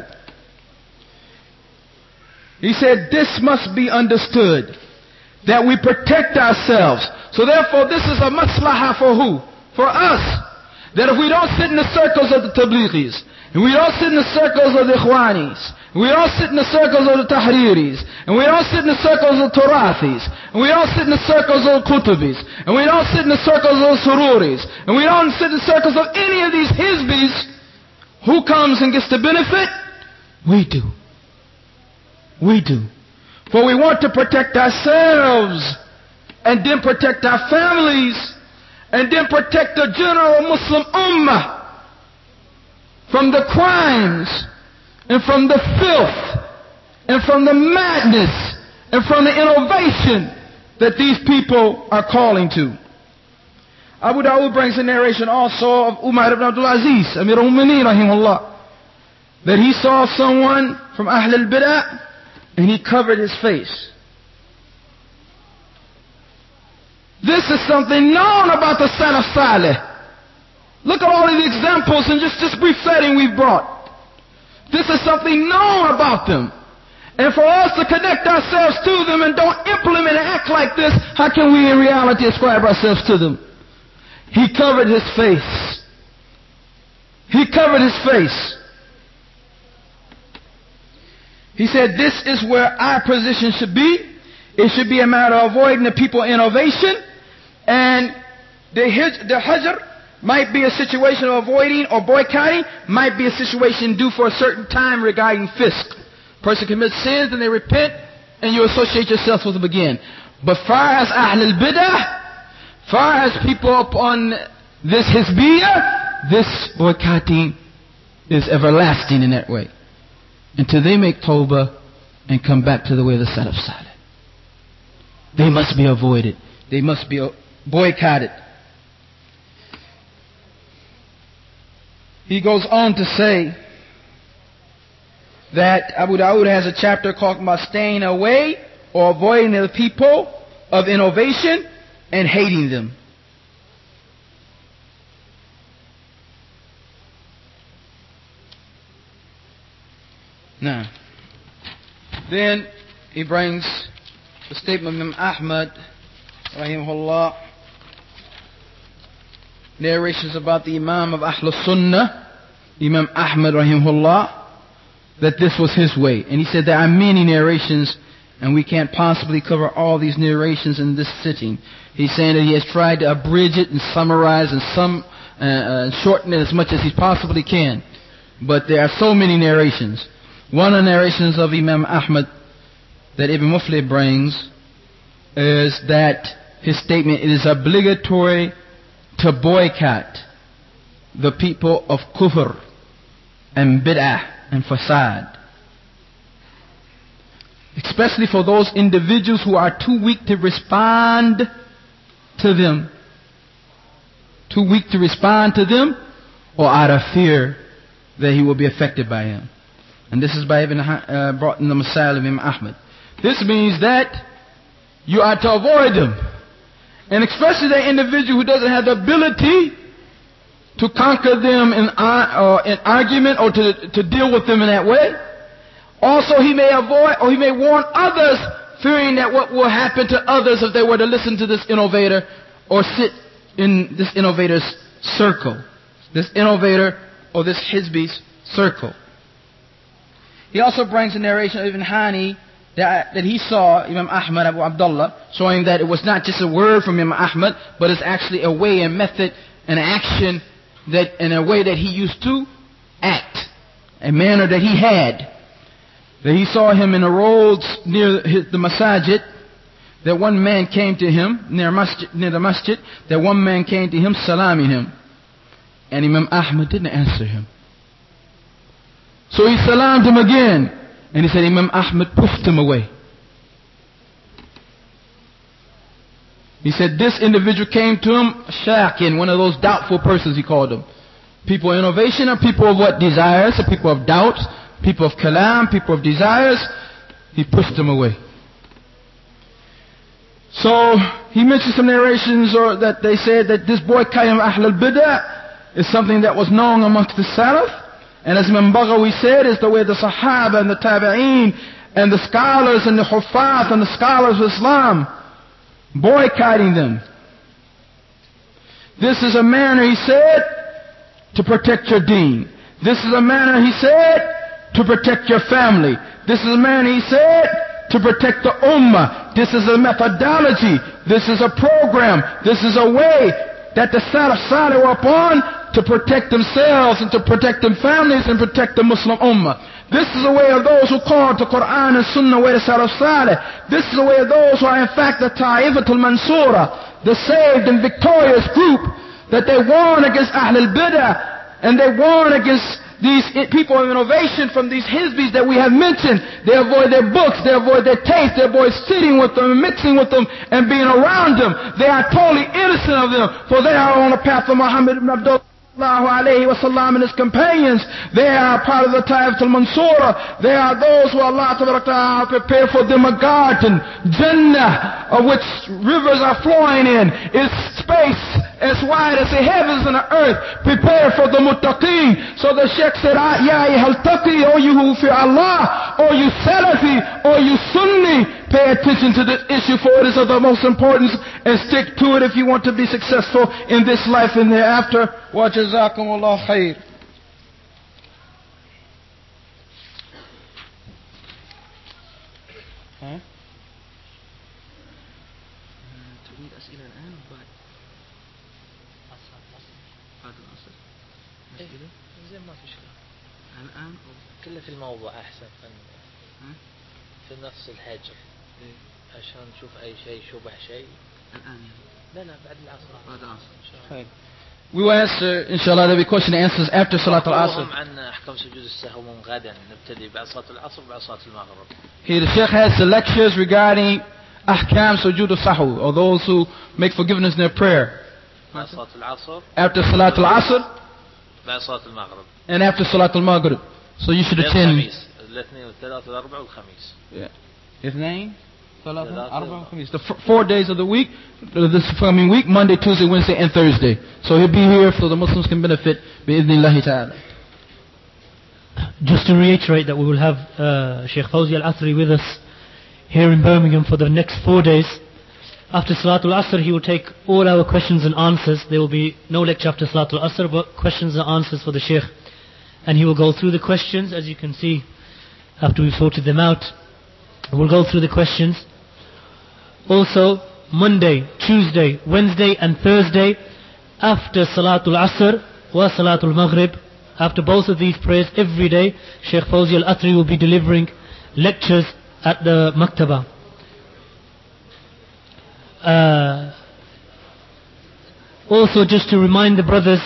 He said this must be understood, that we protect ourselves. So therefore this is a maslaha for who? For us. That if we don't sit in the circles of the Tablighis, and we don't sit in the circles of the Ikhwanis, and we don't sit in the circles of the Tahriris, and we don't sit in the circles of the Turathis, and we don't sit in the circles of the Qutubis, and we don't sit in the circles of the Sururis, and we don't sit in the circles of any of these Hizbis, who comes and gets the benefit? We do. We do. For we want to protect ourselves, and then protect our families, and then protect the general Muslim Ummah from the crimes, and from the filth, and from the madness, and from the innovation that these people are calling to. Abu Dawood brings a narration also of Umar ibn Abdul Aziz, Amir al-Mu'mineen rahimahullah, that he saw someone from Ahl al-Bid'ah and he covered his face. This is something known about the Salaf Salih. Look at all of the examples in just this brief setting we've brought. This is something known about them. And for us to connect ourselves to them and don't implement and act like this, how can we in reality ascribe ourselves to them? He covered his face. He covered his face. He said, this is where our position should be. It should be a matter of avoiding the people innovation. And the, hij- the hajr might be a situation of avoiding or boycotting, might be a situation due for a certain time regarding fisq. Person commits sins and they repent and you associate yourself with them again. But far as Ahl al-Bid'ah, far as people upon this Hizbiyah, this boycotting is everlasting in that way. Until they make tawbah and come back to the way of the Salaf Salih. They must be avoided. They must be boycotted. He goes on to say that Abu Dawood has a chapter called about staying away or avoiding the people of innovation and hating them. Now, then he brings the statement of Imam Ahmad, rahimahullah, narrations about the Imam of Ahl Sunnah, Imam Ahmad, rahimahullah, that this was his way. And he said there are many narrations, and we can't possibly cover all these narrations in this sitting. He's saying that he has tried to abridge it and summarize and some uh, uh, shorten it as much as he possibly can. But there are so many narrations. One of the narrations of Imam Ahmad that Ibn Muflih brings is that his statement, it is obligatory to boycott the people of kufr and bid'ah and fasad. Especially for those individuals who are too weak to respond to them. Too weak to respond to them, or out of fear that he will be affected by him. And this is by Ibn uh, brought in the Masail of Imam Ahmad. This means that you are to avoid them. And especially the individual who doesn't have the ability to conquer them in, uh, in argument or to, to deal with them in that way. Also, he may avoid or he may warn others, fearing that what will happen to others if they were to listen to this innovator or sit in this innovator's circle. This innovator or this Hizbi's circle. He also brings a narration of Ibn Hani that, that he saw Imam Ahmad Abu Abdullah, showing that it was not just a word from Imam Ahmad, but it's actually a way and method and action that in a way that he used to act, a manner that he had. That he saw him in the roads near his, the masajid, that one man came to him near, masjid, near the masjid, that one man came to him salaming him. And Imam Ahmad didn't answer him. So he salamed him again. And he said Imam Ahmad pushed him away. He said this individual came to him, shakin, one of those doubtful persons he called them. People of innovation are people of what? Desires, are people of doubts, people of kalam, people of desires. He pushed them away. So he mentioned some narrations or that they said that this boycott of Ahl al-Bid'ah is something that was known amongst the Salaf. And as Imam Baghawi said, is the way the Sahaba and the Tabi'een and the scholars and the Huffaz and the scholars of Islam boycotting them. This is a manner, he said, to protect your deen. This is a manner, he said, to protect your family. This is a manner, he said, to protect the ummah. This is a methodology. This is a program. This is a way that the Salaf Salih were upon to protect themselves and to protect their families and protect the Muslim Ummah. This is the way of those who call to Quran and Sunnah way to Salaf Salih. This is the way of those who are in fact the Ta'ifatul Mansura, the saved and victorious group, that they warn against Ahl al-Bid'ah and they warn against these i- people of innovation from these Hizbis that we have mentioned, they avoid their books, they avoid their taste, they avoid sitting with them and mixing with them and being around them. They are totally innocent of them, for they are on the path of Muhammad ibn Abdullah alayhi wasallam and his companions. They are part of the Taif al-Mansura. They are those who Allah Ta'ala prepared for them a garden, Jannah, of which rivers are flowing in. It's space as wide as the heavens and the earth, prepared for the muttaqeen. So the Sheikh said, Ya ayyuhal taqi, O you who fear Allah, O you Salafi, O you Sunni, pay attention to this issue, for it is of the most importance, and stick to it if you want to be successful in this life and thereafter. Wa jazakumullah khair. Huh? تريد أسئلة الآن وبعد؟ بعد العصر؟ أسئلة؟ زين ما في إشكال. الآن أو كله في الموضوع أحسن في نفس الهجر عشان نشوف أي شيء شبه شيء. الآن لا لا بعد العصر. بعد العصر. خير. We will answer, inshallah, there'll be question and answers after Salat al-Asr. عن أحكام سجود السهو من غدا نبتدي بعد صلاة العصر بعد صلاة المغرب. Here the Sheikh has the lectures regarding Ahkam Sujud al-Sahw, or those who make forgiveness in their prayer. بعد صلاة العصر. After Salat al-Asr. بعد صلاة المغرب. And after Salat al-Maghrib. So you should attend. الاثنين والثلاثة والأربعة والخميس. Yeah. اثنين ثلاثة أربعة والخميس. The f- four days of the week, this coming week, Monday, Tuesday, Wednesday, and Thursday. So he'll be here so the Muslims can benefit. Bi-idhnillahi ta'ala. Just to reiterate that we will have uh, Sheikh Fawzi Al-Athri with us here in Birmingham for the next four days. After Salatul Asr, he will take all our questions and answers. There will be no lecture after Salatul Asr, but questions and answers for the Sheikh. And he will go through the questions, as you can see, after we've sorted them out. We'll go through the questions. Also, Monday, Tuesday, Wednesday and Thursday, after Salatul Asr wa Salatul Maghrib, after both of these prayers, every day, Sheikh Fawzi Al-Athri will be delivering lectures at the Maktaba. Uh, also, just to remind the brothers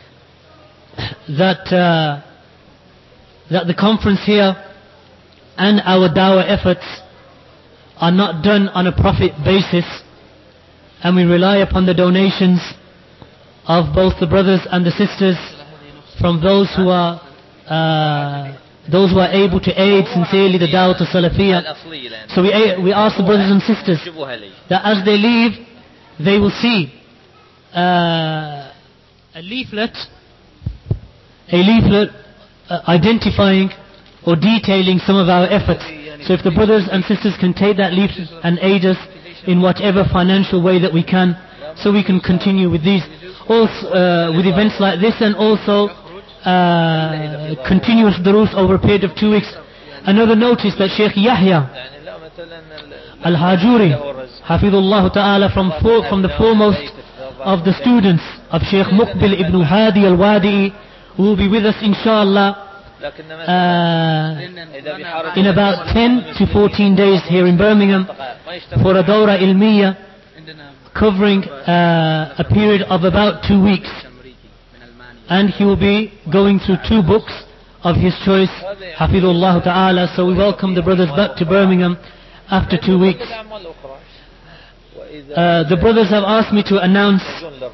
that uh, that the conference here and our dawah efforts are not done on a profit basis, and we rely upon the donations of both the brothers and the sisters from those who are uh, those who are able to aid sincerely the dawah to Salafiyah. So we, we ask the brothers and sisters that as they leave, they will see uh, a leaflet, a leaflet uh, identifying or detailing some of our efforts. So if the brothers and sisters can take that leaflet and aid us in whatever financial way that we can, so we can continue with these, also uh, with events like this, and also uh, continuous durus over a period of two weeks. Another notice that Sheikh Yahya Al-Hajuri, Hafidullah Ta'ala, from, for, from the foremost of the students of Sheikh Muqbil ibn Hadi Al-Wadi'i, will be with us inshallah Uh, in about ten to fourteen days here in Birmingham for a Dawra Ilmiya covering uh, a period of about two weeks, and he will be going through two books of his choice, Hafidullah Ta'ala. So we welcome the brothers back to Birmingham after two weeks. Uh, the brothers have asked me to announce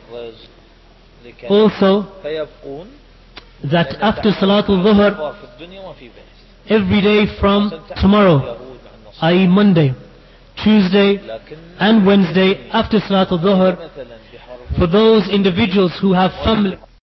also that after Salatul Dhuhr, every day from tomorrow, that is Monday, Tuesday and Wednesday, after Salatul Dhuhr, for those individuals who have family